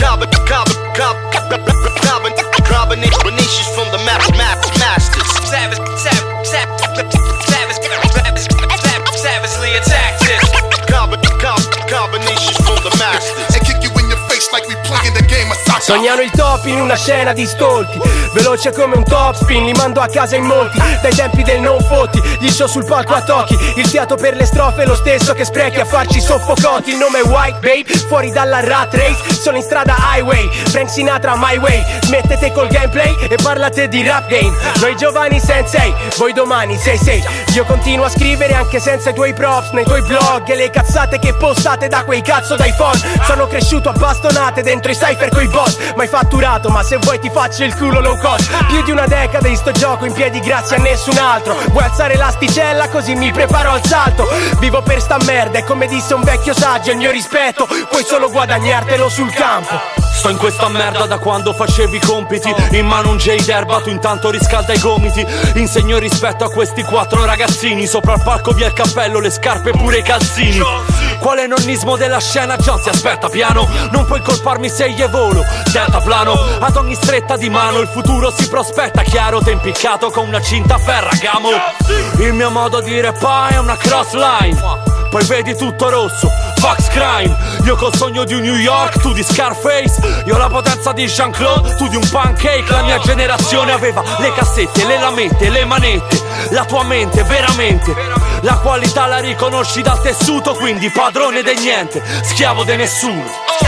Combinations from the map, map masters. Savage, savage, savage, savagely attack this. Combinations from the masters. And kick you in your face like we playing the game of soccer. Sognano il top in una scena di stolti. Veloce come un top spin, li mando a casa in molti. Dai tempi del non fotti, gli show sul palco a tocchi. Il fiato per le strofe è lo stesso che sprechi a farci soffocoti. Il nome è White Babe, fuori dalla rat race. Sono in strada highway, Frank Sinatra my way. Smettete col gameplay e parlate di rap game. Noi giovani sensei, voi domani sei sei. Io continuo a scrivere anche senza i tuoi props nei tuoi blog e le cazzate che postate da quei cazzo d'iPhone. Sono cresciuto a bastonate dentro i cypher coi boss. Mai fatturato ma se vuoi ti faccio il culo low cost. Più di una decada in sto gioco in piedi grazie a nessun altro. Vuoi alzare l'asticella così mi preparo al salto. Vivo per sta merda e come disse un vecchio saggio il mio rispetto puoi solo guadagnartelo sul campo. Sto in questa merda da quando facevi i compiti. In mano un J d'erba, tu intanto riscalda i gomiti. Insegno rispetto a questi quattro ragazzini. Sopra il palco via il cappello, le scarpe e pure i calzini. Quale nonnismo della scena, John si aspetta piano. Non puoi colparmi se gli volo, delta plano. Ad ogni stretta di mano il futuro si prospetta chiaro. T'è impiccato con una cinta a Ferragamo. Il mio modo di repare è una cross line. Poi vedi tutto rosso, Fox Crime. Io col sogno di un New York, tu di Scarface. Io la potenza di Jean-Claude, tu di un pancake. La mia generazione aveva le cassette, le lamette, le manette. La tua mente, veramente. La qualità la riconosci dal tessuto. Quindi padrone del niente, schiavo di nessuno.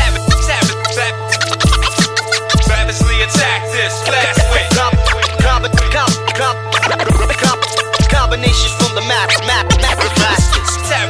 Savagely attack this, blast with. Combinations from the map, map, map, masters.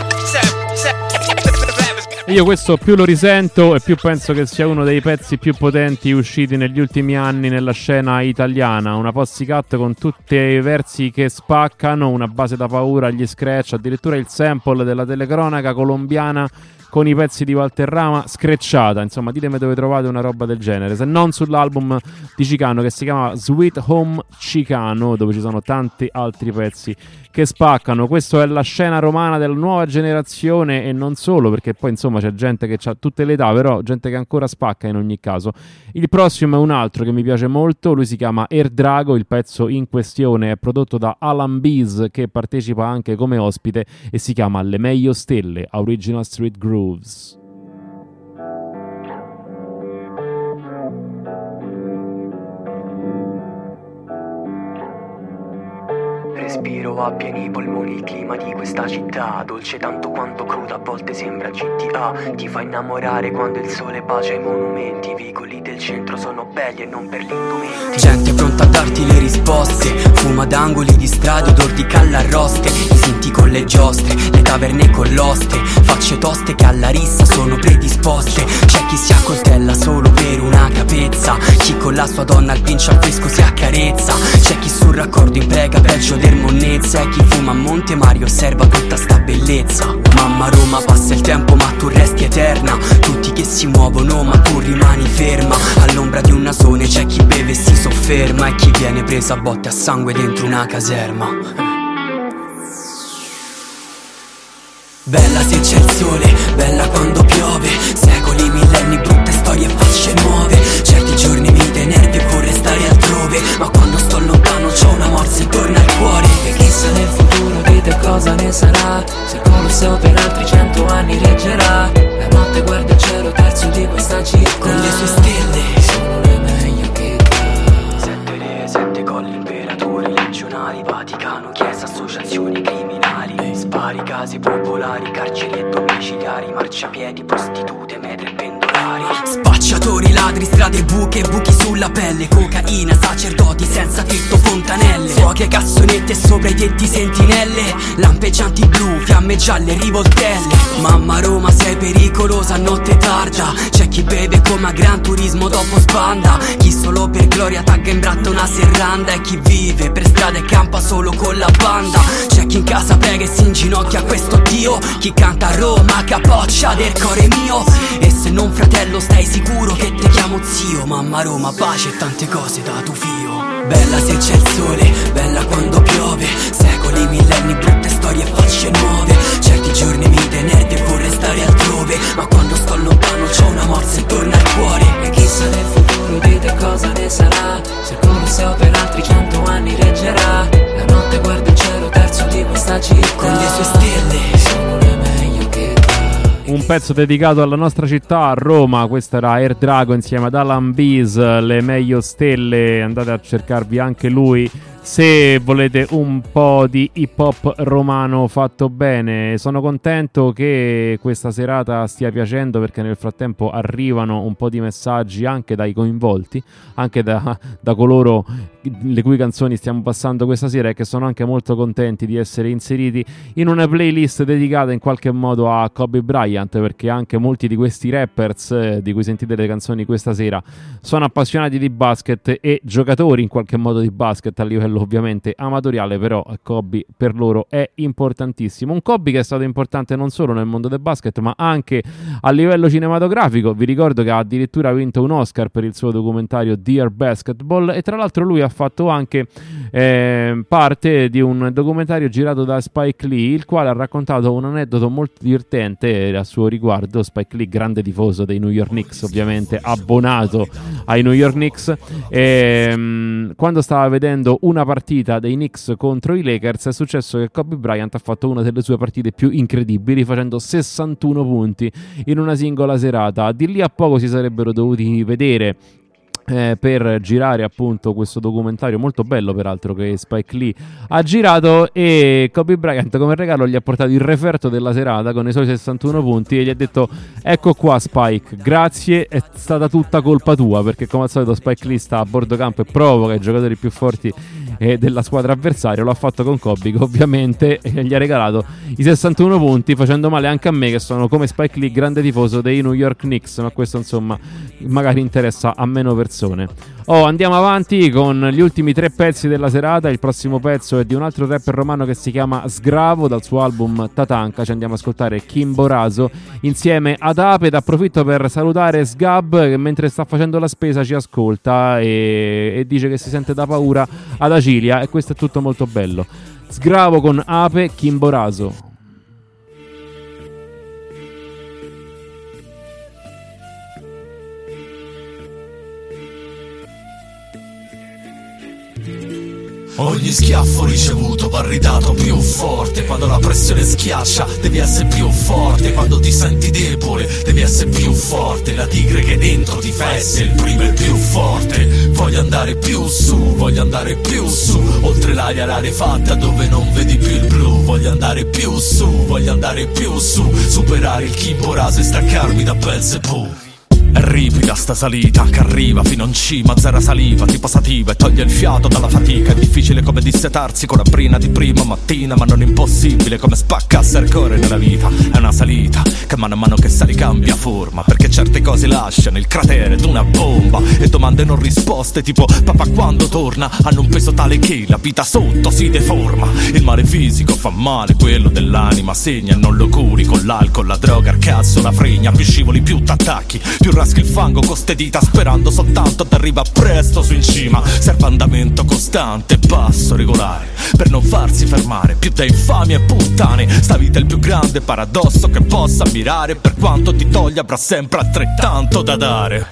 Io questo più lo risento e più penso che sia uno dei pezzi più potenti usciti negli ultimi anni nella scena italiana. Una pussycat con tutti i versi che spaccano, una base da paura, gli scratch, addirittura il sample della telecronaca colombiana con i pezzi di Valterrama, Screcciata. Insomma, ditemi dove trovate una roba del genere, se non sull'album di Chicano che si chiama Sweet Home Chicano, dove ci sono tanti altri pezzi che spaccano. Questa è la scena romana della nuova generazione, e non solo, perché poi insomma c'è gente che ha tutte le età, però gente che ancora spacca in ogni caso. Il prossimo è un altro che mi piace molto, lui si chiama Air Drago, il pezzo in questione è prodotto da Alan Bees, che partecipa anche come ospite, e si chiama Le Meglio Stelle, Original Street Grooves. Respiro a pieni polmoni il clima di questa città, dolce tanto quanto cruda, a volte sembra G T A. Ti fa innamorare quando il sole bacia i monumenti, i vicoli del centro sono belli e non per gli indumenti. Gente pronta a darti le risposte, fuma d'angoli di strade, odor di callarroste, i sinti con le giostre, le taverne con l'oste, facce toste che alla rissa sono predisposte. C'è chi si accoltella solo per una capezza, chi con la sua donna al pincio al fresco si accarezza, c'è chi sul raccordo imprega peggio del monnezza, e chi fuma a monte Mario osserva tutta sta bellezza. Mamma Roma, passa il tempo ma tu resti eterna, tutti che si muovono ma tu rimani ferma, all'ombra di un nasone c'è chi beve e si sofferma, e chi viene presa a botte a sangue dentro una caserma. Bella se c'è il sole, bella quando piove, secoli, millenni, brutte storie, facce nuove. Certi giorni mi dai nervi e vorrei stare altrove, ma quando sto lontano c'ho una morsa intorno al cuore. E chissà nel futuro di te cosa ne sarà, se il Colosseo per altri cento anni reggerà. La notte guarda il cielo terzo di questa città, con le sue stelle sono le meglio che dà. Sette re, sette colli, imperatori, legionari, Vaticano, chiesa, associazioni criminali, spari, case popolari, carceri e domiciliari, marciapiedi, prostitute, medre e pendolari, spacciatori, ladri, strade buche, buchi sulla pelle, cocaina, sacerdoti senza tetto, fontanelle, fuochi, cassonette e sopra i tetti sentinelle, lampeggianti blu, fiamme gialle, rivoltelle. Mamma Roma, sei pericolosa a notte tarda, c'è chi beve come a Gran Turismo dopo sbanda, chi solo per gloria tagga in bratto una serranda, e chi vive per strada e campa solo con la banda. C'è chi in casa prega e si inginocchia a questo Dio, chi canta a Roma, capoccia del cuore mio, e se non fratello stai sicuro che te chiamo zio. Mamma Roma, pace e tante cose da tu fio. Bella se c'è il sole, bella quando piove, secoli, millenni, brutte storie e facce nuove. Certi giorni mi dai nervi e vorrei stare altrove, ma quando sto lontano c'ho una morsa intorno al cuore. E chissà nel futuro di te cosa ne sarà, se il Colosseo per altri cento anni reggerà. La notte guarda il cielo terzo di questa città, con le sue stelle sono le meglio che dà. Un pezzo dedicato alla nostra città, a Roma. Questo era Air Drago insieme ad Alan Bees, Le Meglio Stelle. Andate a cercarvi anche lui se volete un po' di hip hop romano fatto bene. Sono contento che questa serata stia piacendo, perché nel frattempo arrivano un po' di messaggi anche dai coinvolti, anche da, da coloro le cui canzoni stiamo passando questa sera, e che sono anche molto contenti di essere inseriti in una playlist dedicata in qualche modo a Kobe Bryant, perché anche molti di questi rappers eh, di cui sentite le canzoni questa sera sono appassionati di basket e giocatori in qualche modo di basket a livello ovviamente amatoriale, però Kobe per loro è importantissimo. Un Kobe che è stato importante non solo nel mondo del basket, ma anche a livello cinematografico. Vi ricordo che ha addirittura vinto un Oscar per il suo documentario Dear Basketball, e tra l'altro lui ha fatto anche eh, parte di un documentario girato da Spike Lee, il quale ha raccontato un aneddoto molto divertente a suo riguardo. Spike Lee, grande tifoso dei New York Knicks, ovviamente abbonato ai New York Knicks, e, mh, quando stava vedendo una partita dei Knicks contro i Lakers è successo che Kobe Bryant ha fatto una delle sue partite più incredibili, facendo sessantuno punti in una singola serata. Di lì a poco si sarebbero dovuti vedere Eh, per girare appunto questo documentario molto bello, peraltro, che Spike Lee ha girato, e Kobe Bryant come regalo gli ha portato il referto della serata con i suoi sessantuno punti e gli ha detto: ecco qua Spike, grazie, è stata tutta colpa tua, perché come al solito Spike Lee sta a bordo campo e provoca i giocatori più forti e della squadra avversaria. Lo ha fatto con Kobe, che ovviamente gli ha regalato i sessantuno punti, facendo male anche a me, che sono come Spike Lee grande tifoso dei New York Knicks, ma questo insomma magari interessa a meno persone. Oh, andiamo avanti con gli ultimi tre pezzi della serata. Il prossimo pezzo è di un altro rapper romano che si chiama Sgravo, dal suo album Tatanka. Ci andiamo a ascoltare Kimborazo insieme ad Ape. Approfitto per salutare Sgab, che mentre sta facendo la spesa ci ascolta e, e dice che si sente da paura ad Acilia, e questo è tutto molto bello. Sgravo con Ape, Kimborazo. Ogni schiaffo ricevuto va ridato più forte. Quando la pressione schiaccia devi essere più forte. Quando ti senti debole devi essere più forte. La tigre che dentro ti fa essere il primo e il più forte. Voglio andare più su, voglio andare più su, oltre l'aria rarefatta dove non vedi più il blu. Voglio andare più su, voglio andare più su, superare il Kimborazo e staccarmi da Belzebù. È ripida sta salita che arriva fino in cima, zero saliva, tipo sativa, e toglie il fiato dalla fatica. È difficile come dissetarsi con la brina di prima mattina, ma non impossibile come spaccarsi il cuore nella vita. È una salita che mano a mano che sali cambia forma, perché certe cose lasciano il cratere d'una bomba. E domande non risposte tipo papà quando torna hanno un peso tale che la vita sotto si deforma. Il male fisico fa male, quello dell'anima segna e non lo curi con l'alcol, la droga, il cazzo, la fregna. Più scivoli più t'attacchi, più raschi il fango con ste dita, sperando soltanto d'arriva presto su in cima. Serve andamento costante, basso, regolare, per non farsi fermare più da infami e puttane. Sta vita è il più grande paradosso che possa ammirare, per quanto ti toglia avrà sempre altrettanto da dare.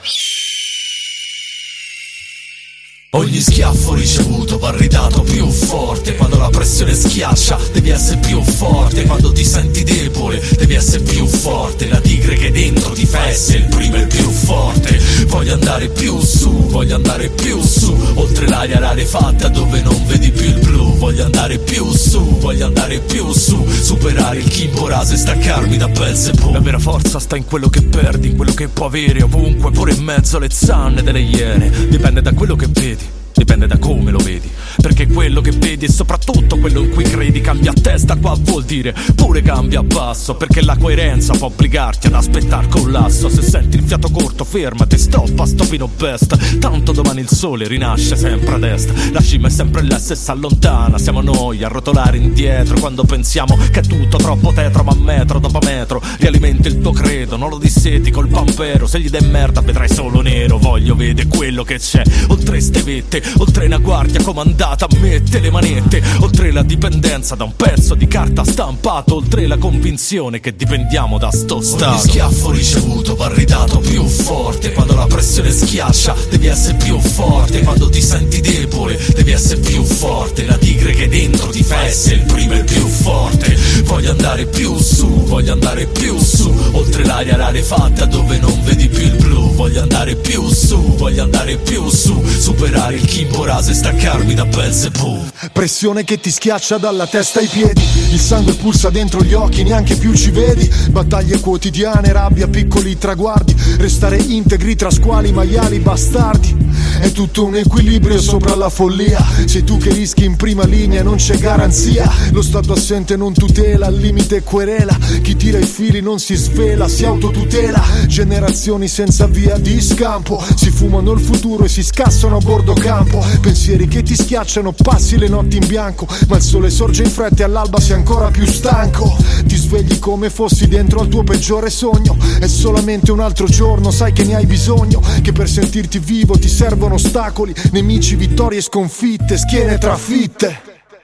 Ogni schiaffo ricevuto va ridato più forte. Quando la pressione schiaccia devi essere più forte. Quando ti senti debole devi essere più forte. La tigre che dentro ti fa essere il primo e il più forte. Voglio andare più su, voglio andare più su, oltre l'aria rarefatta dove non vedi più il blu. Voglio andare più su, voglio andare più su, superare il Kimborazo e staccarmi da Belzebù. La vera forza sta in quello che perdi, in quello che puoi avere ovunque, pure in mezzo alle zanne delle iene. Dipende da quello che vedi, dipende da come lo vedi, perché quello che vedi e soprattutto quello in cui credi cambia a testa, qua vuol dire pure cambia a basso, perché la coerenza può obbligarti ad aspettare con l'asso. Se senti il fiato corto fermati, stoppa, stopino best, tanto domani il sole rinasce sempre a destra. La cima è sempre l'S e s'allontana, siamo noi a rotolare indietro quando pensiamo che è tutto troppo tetro, ma metro dopo metro rialimenti il tuo credo, non lo disseti col pampero. Se gli dai merda vedrai solo nero. Voglio vedere quello che c'è oltre ste vette, oltre una guardia comandata mette le manette, oltre la dipendenza da un pezzo di carta stampato, oltre la convinzione che dipendiamo da sto stato. Ogni schiaffo ricevuto va ridato più forte. Quando la pressione schiaccia devi essere più forte. Quando ti senti debole devi essere più forte. La tigre che dentro ti fa essere il primo e il più forte. Voglio andare più su, voglio andare più su, oltre l'aria rarefatta dove non vedi più il blu. Voglio andare più su, voglio andare più su, superare il Kimborazo e staccarmi da Belzebù. Pressione che ti schiaccia dalla testa ai piedi, il sangue pulsa dentro gli occhi, neanche più ci vedi. Battaglie quotidiane, rabbia, piccoli traguardi, restare integri tra squali, maiali, bastardi. È tutto un equilibrio sopra la follia. Sei tu che rischi in prima linea e non c'è garanzia. Lo stato assente non tutela, al limite querela. Chi tira i fili non si svela, si autotutela. Generazioni senza via di scampo, si fumano il futuro e si scassano a bordo campo. Pensieri che ti schiacciano, passi le notti in bianco, ma il sole sorge in fretta e all'alba sei ancora più stanco. Ti svegli come fossi dentro al tuo peggiore sogno. È solamente un altro giorno, sai che ne hai bisogno, che per sentirti vivo ti servono ostacoli, nemici, vittorie, sconfitte, schiene trafitte.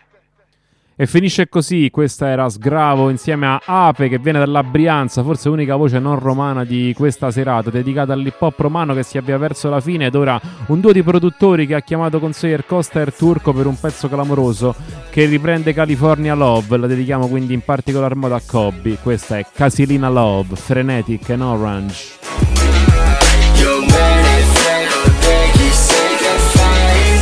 E finisce così. Questa era Sgravo insieme a Ape, che viene dalla Brianza, forse unica voce non romana di questa serata, dedicata all'hip hop romano che si avvia verso la fine. Ed ora un duo di produttori che ha chiamato con sé Ercosta e Erturco per un pezzo clamoroso che riprende California Love. La dedichiamo quindi in particolar modo a Kobe. Questa è Casilina Love, Frenetic and Orange. Io me ne frego di chi sei che fai,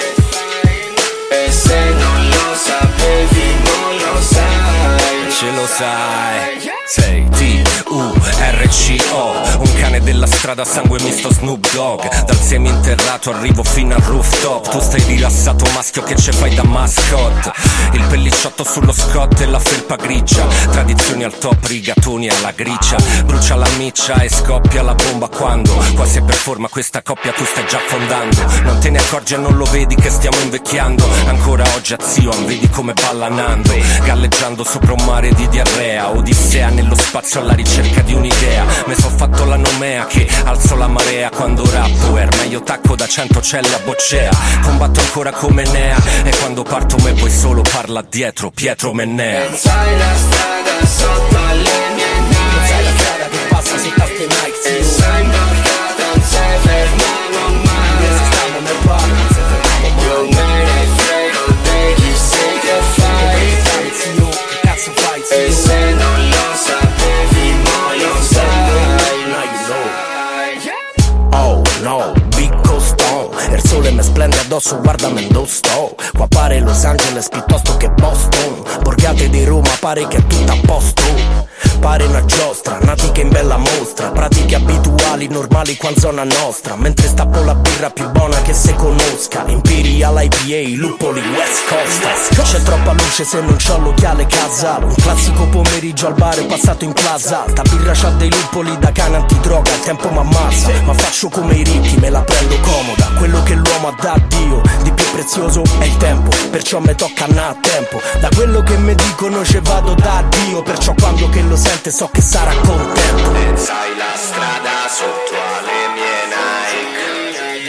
e se non lo sapevi non lo sai, ce lo sai. Sei T U R C O, un cane della strada sangue misto Snoop Dogg. Dal seminterrato arrivo fino al rooftop. Tu stai rilassato maschio che ce fai da mascot. Il pellicciotto sullo scotto e la felpa grigia. Tradizioni al top, rigatoni alla gricia. Brucia la miccia e scoppia la bomba quando quasi per forma questa coppia tu stai già affondando. Non te ne accorgi e non lo vedi che stiamo invecchiando. Ancora oggi a Zion vedi come balla Nando, galleggiando sopra un mare di diarrea. Odissea nello spazio alla ricerca di un'idea. Me so fatto la nomea che alzo la marea quando rappo. Er meglio tacco da cento celle a boccea. Combatto ancora come Nea e quando parto me poi solo parla dietro Pietro Mennea. Non sai la strada sotto alle mie Nike. Non sai la strada che passa sotto a ste Nike. E sei imbarcata, non sei fermamo mai. Se stiamo nel bar non si fermamo mai. Non me ne frego di chi sei che fai. Che cazzo fai, zio? E se non lo sapevi, mo lo sai. Oh no, big costone. Il sole mi splende addosso, guardami dove sto. Qua pare Los Angeles piuttosto che Boston. Borgate di Roma pare che è tutto a posto. Pare una giostra, nati che in bella mostra. Pratiche abituali, normali qua in zona nostra. Mentre stappo la birra più buona che se conosca. Imperial I P A, lupoli West Coast. C'è troppa luce se non c'ho l'occhiale casale. Un classico pomeriggio al bar è passato in plaza. Sta birra c'ha dei lupoli da cane antidroga. Il tempo m'ammazza, ma faccio come i ricchi, me la prendo comoda. Quello che l'uomo ha da Dio di più prezioso è il tempo. Perciò me tocca andare a tempo. Da quello che mi dicono ce vado da Dio. Perciò quando che lo sente so che sarà contento. E sai la strada sotto alle mie Nike.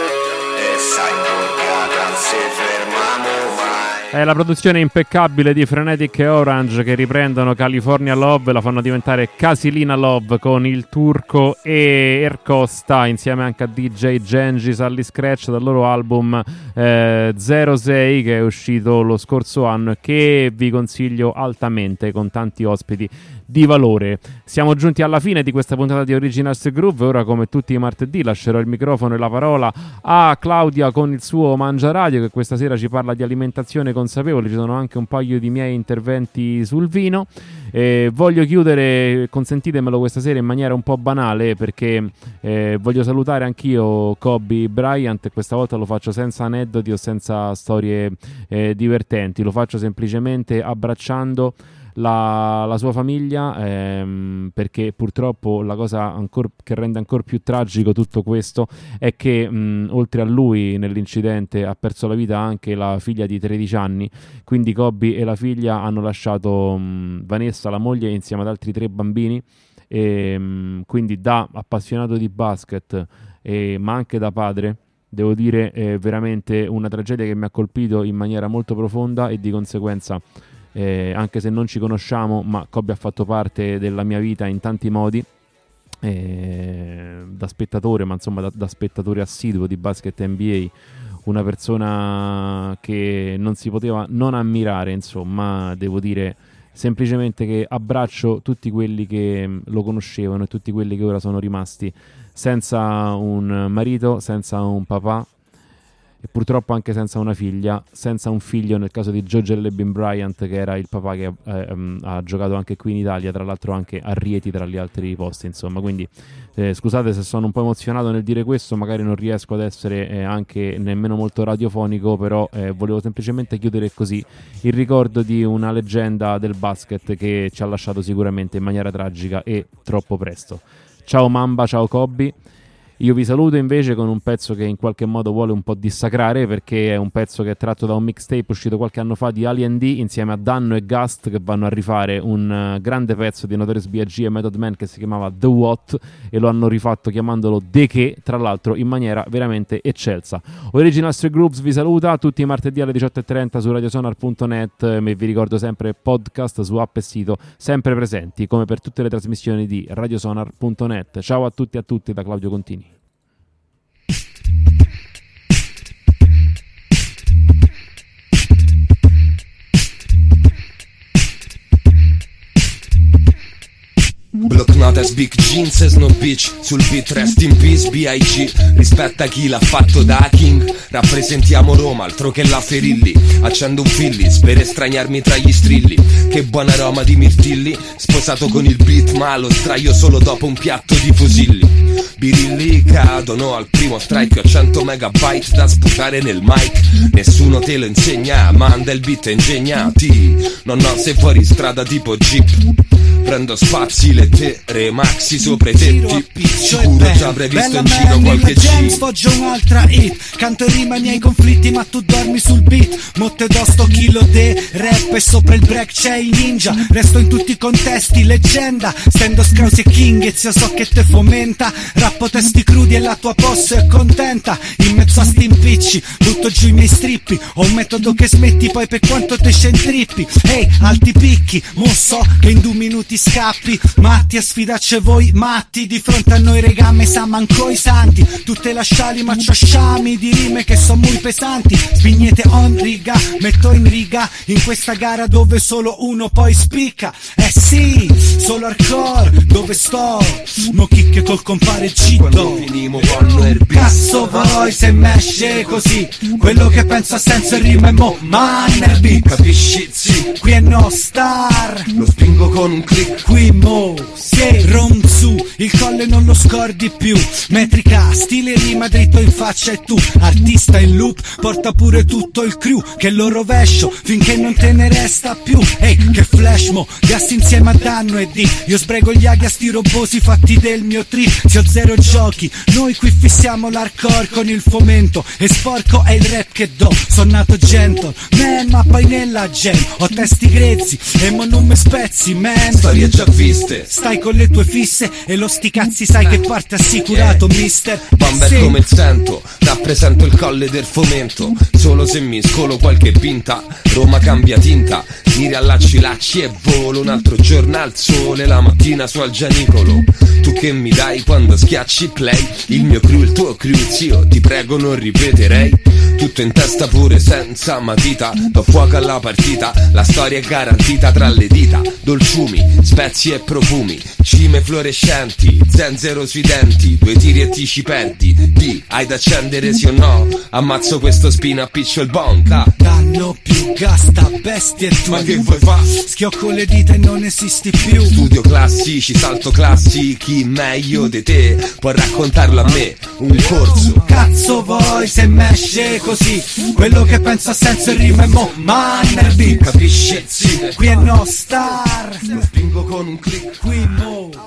E sai borgata, non si fermamo mai. È la produzione impeccabile di Frenetic e Orange che riprendono California Love e la fanno diventare Casilina Love con il Turco e Ercosta insieme anche a D J Genji Sally Scratch dal loro album eh, zero sei che è uscito lo scorso anno e che vi consiglio altamente con tanti ospiti di valore. Siamo giunti alla fine di questa puntata di Originals Groove. Ora, come tutti i martedì, lascerò il microfono e la parola a Claudia con il suo Mangia Radio, che questa sera ci parla di alimentazione consapevole. Ci sono anche un paio di miei interventi sul vino. Eh, voglio chiudere, consentitemelo questa sera in maniera un po' banale, perché eh, voglio salutare anch'io Kobe Bryant, e questa volta lo faccio senza aneddoti o senza storie eh, divertenti. Lo faccio semplicemente abbracciando La, la sua famiglia, ehm, perché purtroppo la cosa ancora, che rende ancora più tragico tutto questo è che mh, oltre a lui nell'incidente ha perso la vita anche la figlia di tredici anni. Quindi Kobe e la figlia hanno lasciato mh, Vanessa, la moglie, insieme ad altri tre bambini, e mh, quindi da appassionato di basket e, ma anche da padre, devo dire è veramente una tragedia che mi ha colpito in maniera molto profonda, e di conseguenza Eh, anche se non ci conosciamo, ma Kobe ha fatto parte della mia vita in tanti modi, eh, da spettatore, ma insomma da, da spettatore assiduo di basket N B A, una persona che non si poteva non ammirare. Insomma, devo dire semplicemente che abbraccio tutti quelli che lo conoscevano e tutti quelli che ora sono rimasti senza un marito, senza un papà, e purtroppo anche senza una figlia, senza un figlio nel caso di George Lebin Bryant, che era il papà che eh, um, ha giocato anche qui in Italia, tra l'altro anche a Rieti tra gli altri posti. Insomma, quindi eh, scusate se sono un po' emozionato nel dire questo, magari non riesco ad essere eh, anche nemmeno molto radiofonico, però eh, volevo semplicemente chiudere così il ricordo di una leggenda del basket che ci ha lasciato sicuramente in maniera tragica e troppo presto. Ciao Mamba, ciao Kobe. Io vi saluto invece con un pezzo che in qualche modo vuole un po' dissacrare, perché è un pezzo che è tratto da un mixtape uscito qualche anno fa di Alien D insieme a Danno e Gust, che vanno a rifare un uh, grande pezzo di Notorious B I G e Method Man che si chiamava The What, e lo hanno rifatto chiamandolo The Che, tra l'altro in maniera veramente eccelsa. Original Street Groups vi saluta tutti i martedì alle diciotto e trenta su radiosonar punto net, e vi ricordo sempre podcast su app e sito sempre presenti, come per tutte le trasmissioni di radiosonar punto net. Ciao a tutti e a tutti da Claudio Contini. Block notes, big jeans e snow bitch. Sul beat rest in peace B I G. Rispetta chi l'ha fatto da king. Rappresentiamo Roma, altro che la Ferilli. Accendo un Phillies per estraniarmi tra gli strilli. Che buon aroma di mirtilli. Sposato con il beat ma lo straio solo dopo un piatto di fusilli. birilli cadono al primo strike. Ho cento megabyte da sputare nel mic. Nessuno te lo insegna, manda il beat ingegnati. Non ho se fuori strada tipo Jeep. Prendo spazi, lettere, maxi sopra i tetti. Sicuro già avrei visto in giro qualche G. Sfoggio un'altra hit, canto in rima i miei conflitti ma tu dormi sul beat. Motte do sto chilo de rap e sopra il break c'è il ninja. Resto in tutti i contesti, leggenda. Stendo Scrausi e King e zio so che te fomenta. Rappo testi crudi e la tua posse è contenta. In mezzo a sti impicci, butto giù i miei strippi. Ho un metodo che smetti poi per quanto te scentrippi. Ehi, hey, alti picchi, mo so che in due minuti scappi. Matti a sfidacce voi matti. Di fronte a noi regame sa manco i santi. Tutte lasciali ma ciasciami di rime che sono muy pesanti. Spignete on riga, metto in riga in questa gara dove solo uno poi spicca. Eh sì, solo hardcore dove sto. Mo chicche col compare Cito. Cazzo voi se mesce così. Quello che penso ha senso e rima e mo manner beat. Capisci? Sì. Qui è no star. Lo spingo con un click. Qui mo sì. Rom su, il colle non lo scordi più. Metrica, stile rima dritto in faccia e tu. Artista in loop, porta pure tutto il crew. Che lo rovescio finché non te ne resta più. Ehi, hey, che flash mo, gas insieme a danno e di. Io sbrego gli aghi a sti robosi fatti del mio trip. Se ho zero giochi, noi qui fissiamo l'hardcore con il fomento. E sporco è il rap che do. Sono nato gentle, man, ma poi nella gen. Ho testi grezzi e mo non me spezzi, man. Storie già viste. Stai con le tue fisse e lo sti cazzi sai che parte assicurato, yeah. Mister Bomber sì. Come il sento, rappresento il colle del fomento. Solo se mi scolo qualche pinta, Roma cambia tinta. Mi riallacci lacci e volo un altro giorno al sole. La mattina su al Gianicolo. Tu che mi dai quando schiacci play. Il mio crew, il tuo crew, zio, ti prego non ripeterei. Tutto in testa pure senza matita. Do fuoco alla partita, la storia è garantita tra le dita. Dolciumi, spezie e profumi, cime fluorescenti, zenzero sui denti. Due tiri e ti ci perdi. D, hai da accendere sì o no? Ammazzo questo spina, appiccio il bong. Da. Danno più gasta bestie e tu. Ma che vuoi fa? Schiocco le dita e non esisti più. Studio classici, salto classici. Meglio di te può raccontarlo a me. Un corso. Cazzo vuoi se mesce così. Quello che penso ha senso e rima e mo manner beat. Capisci? Sì. Qui è no star. Lo spingo con un click. Qui mo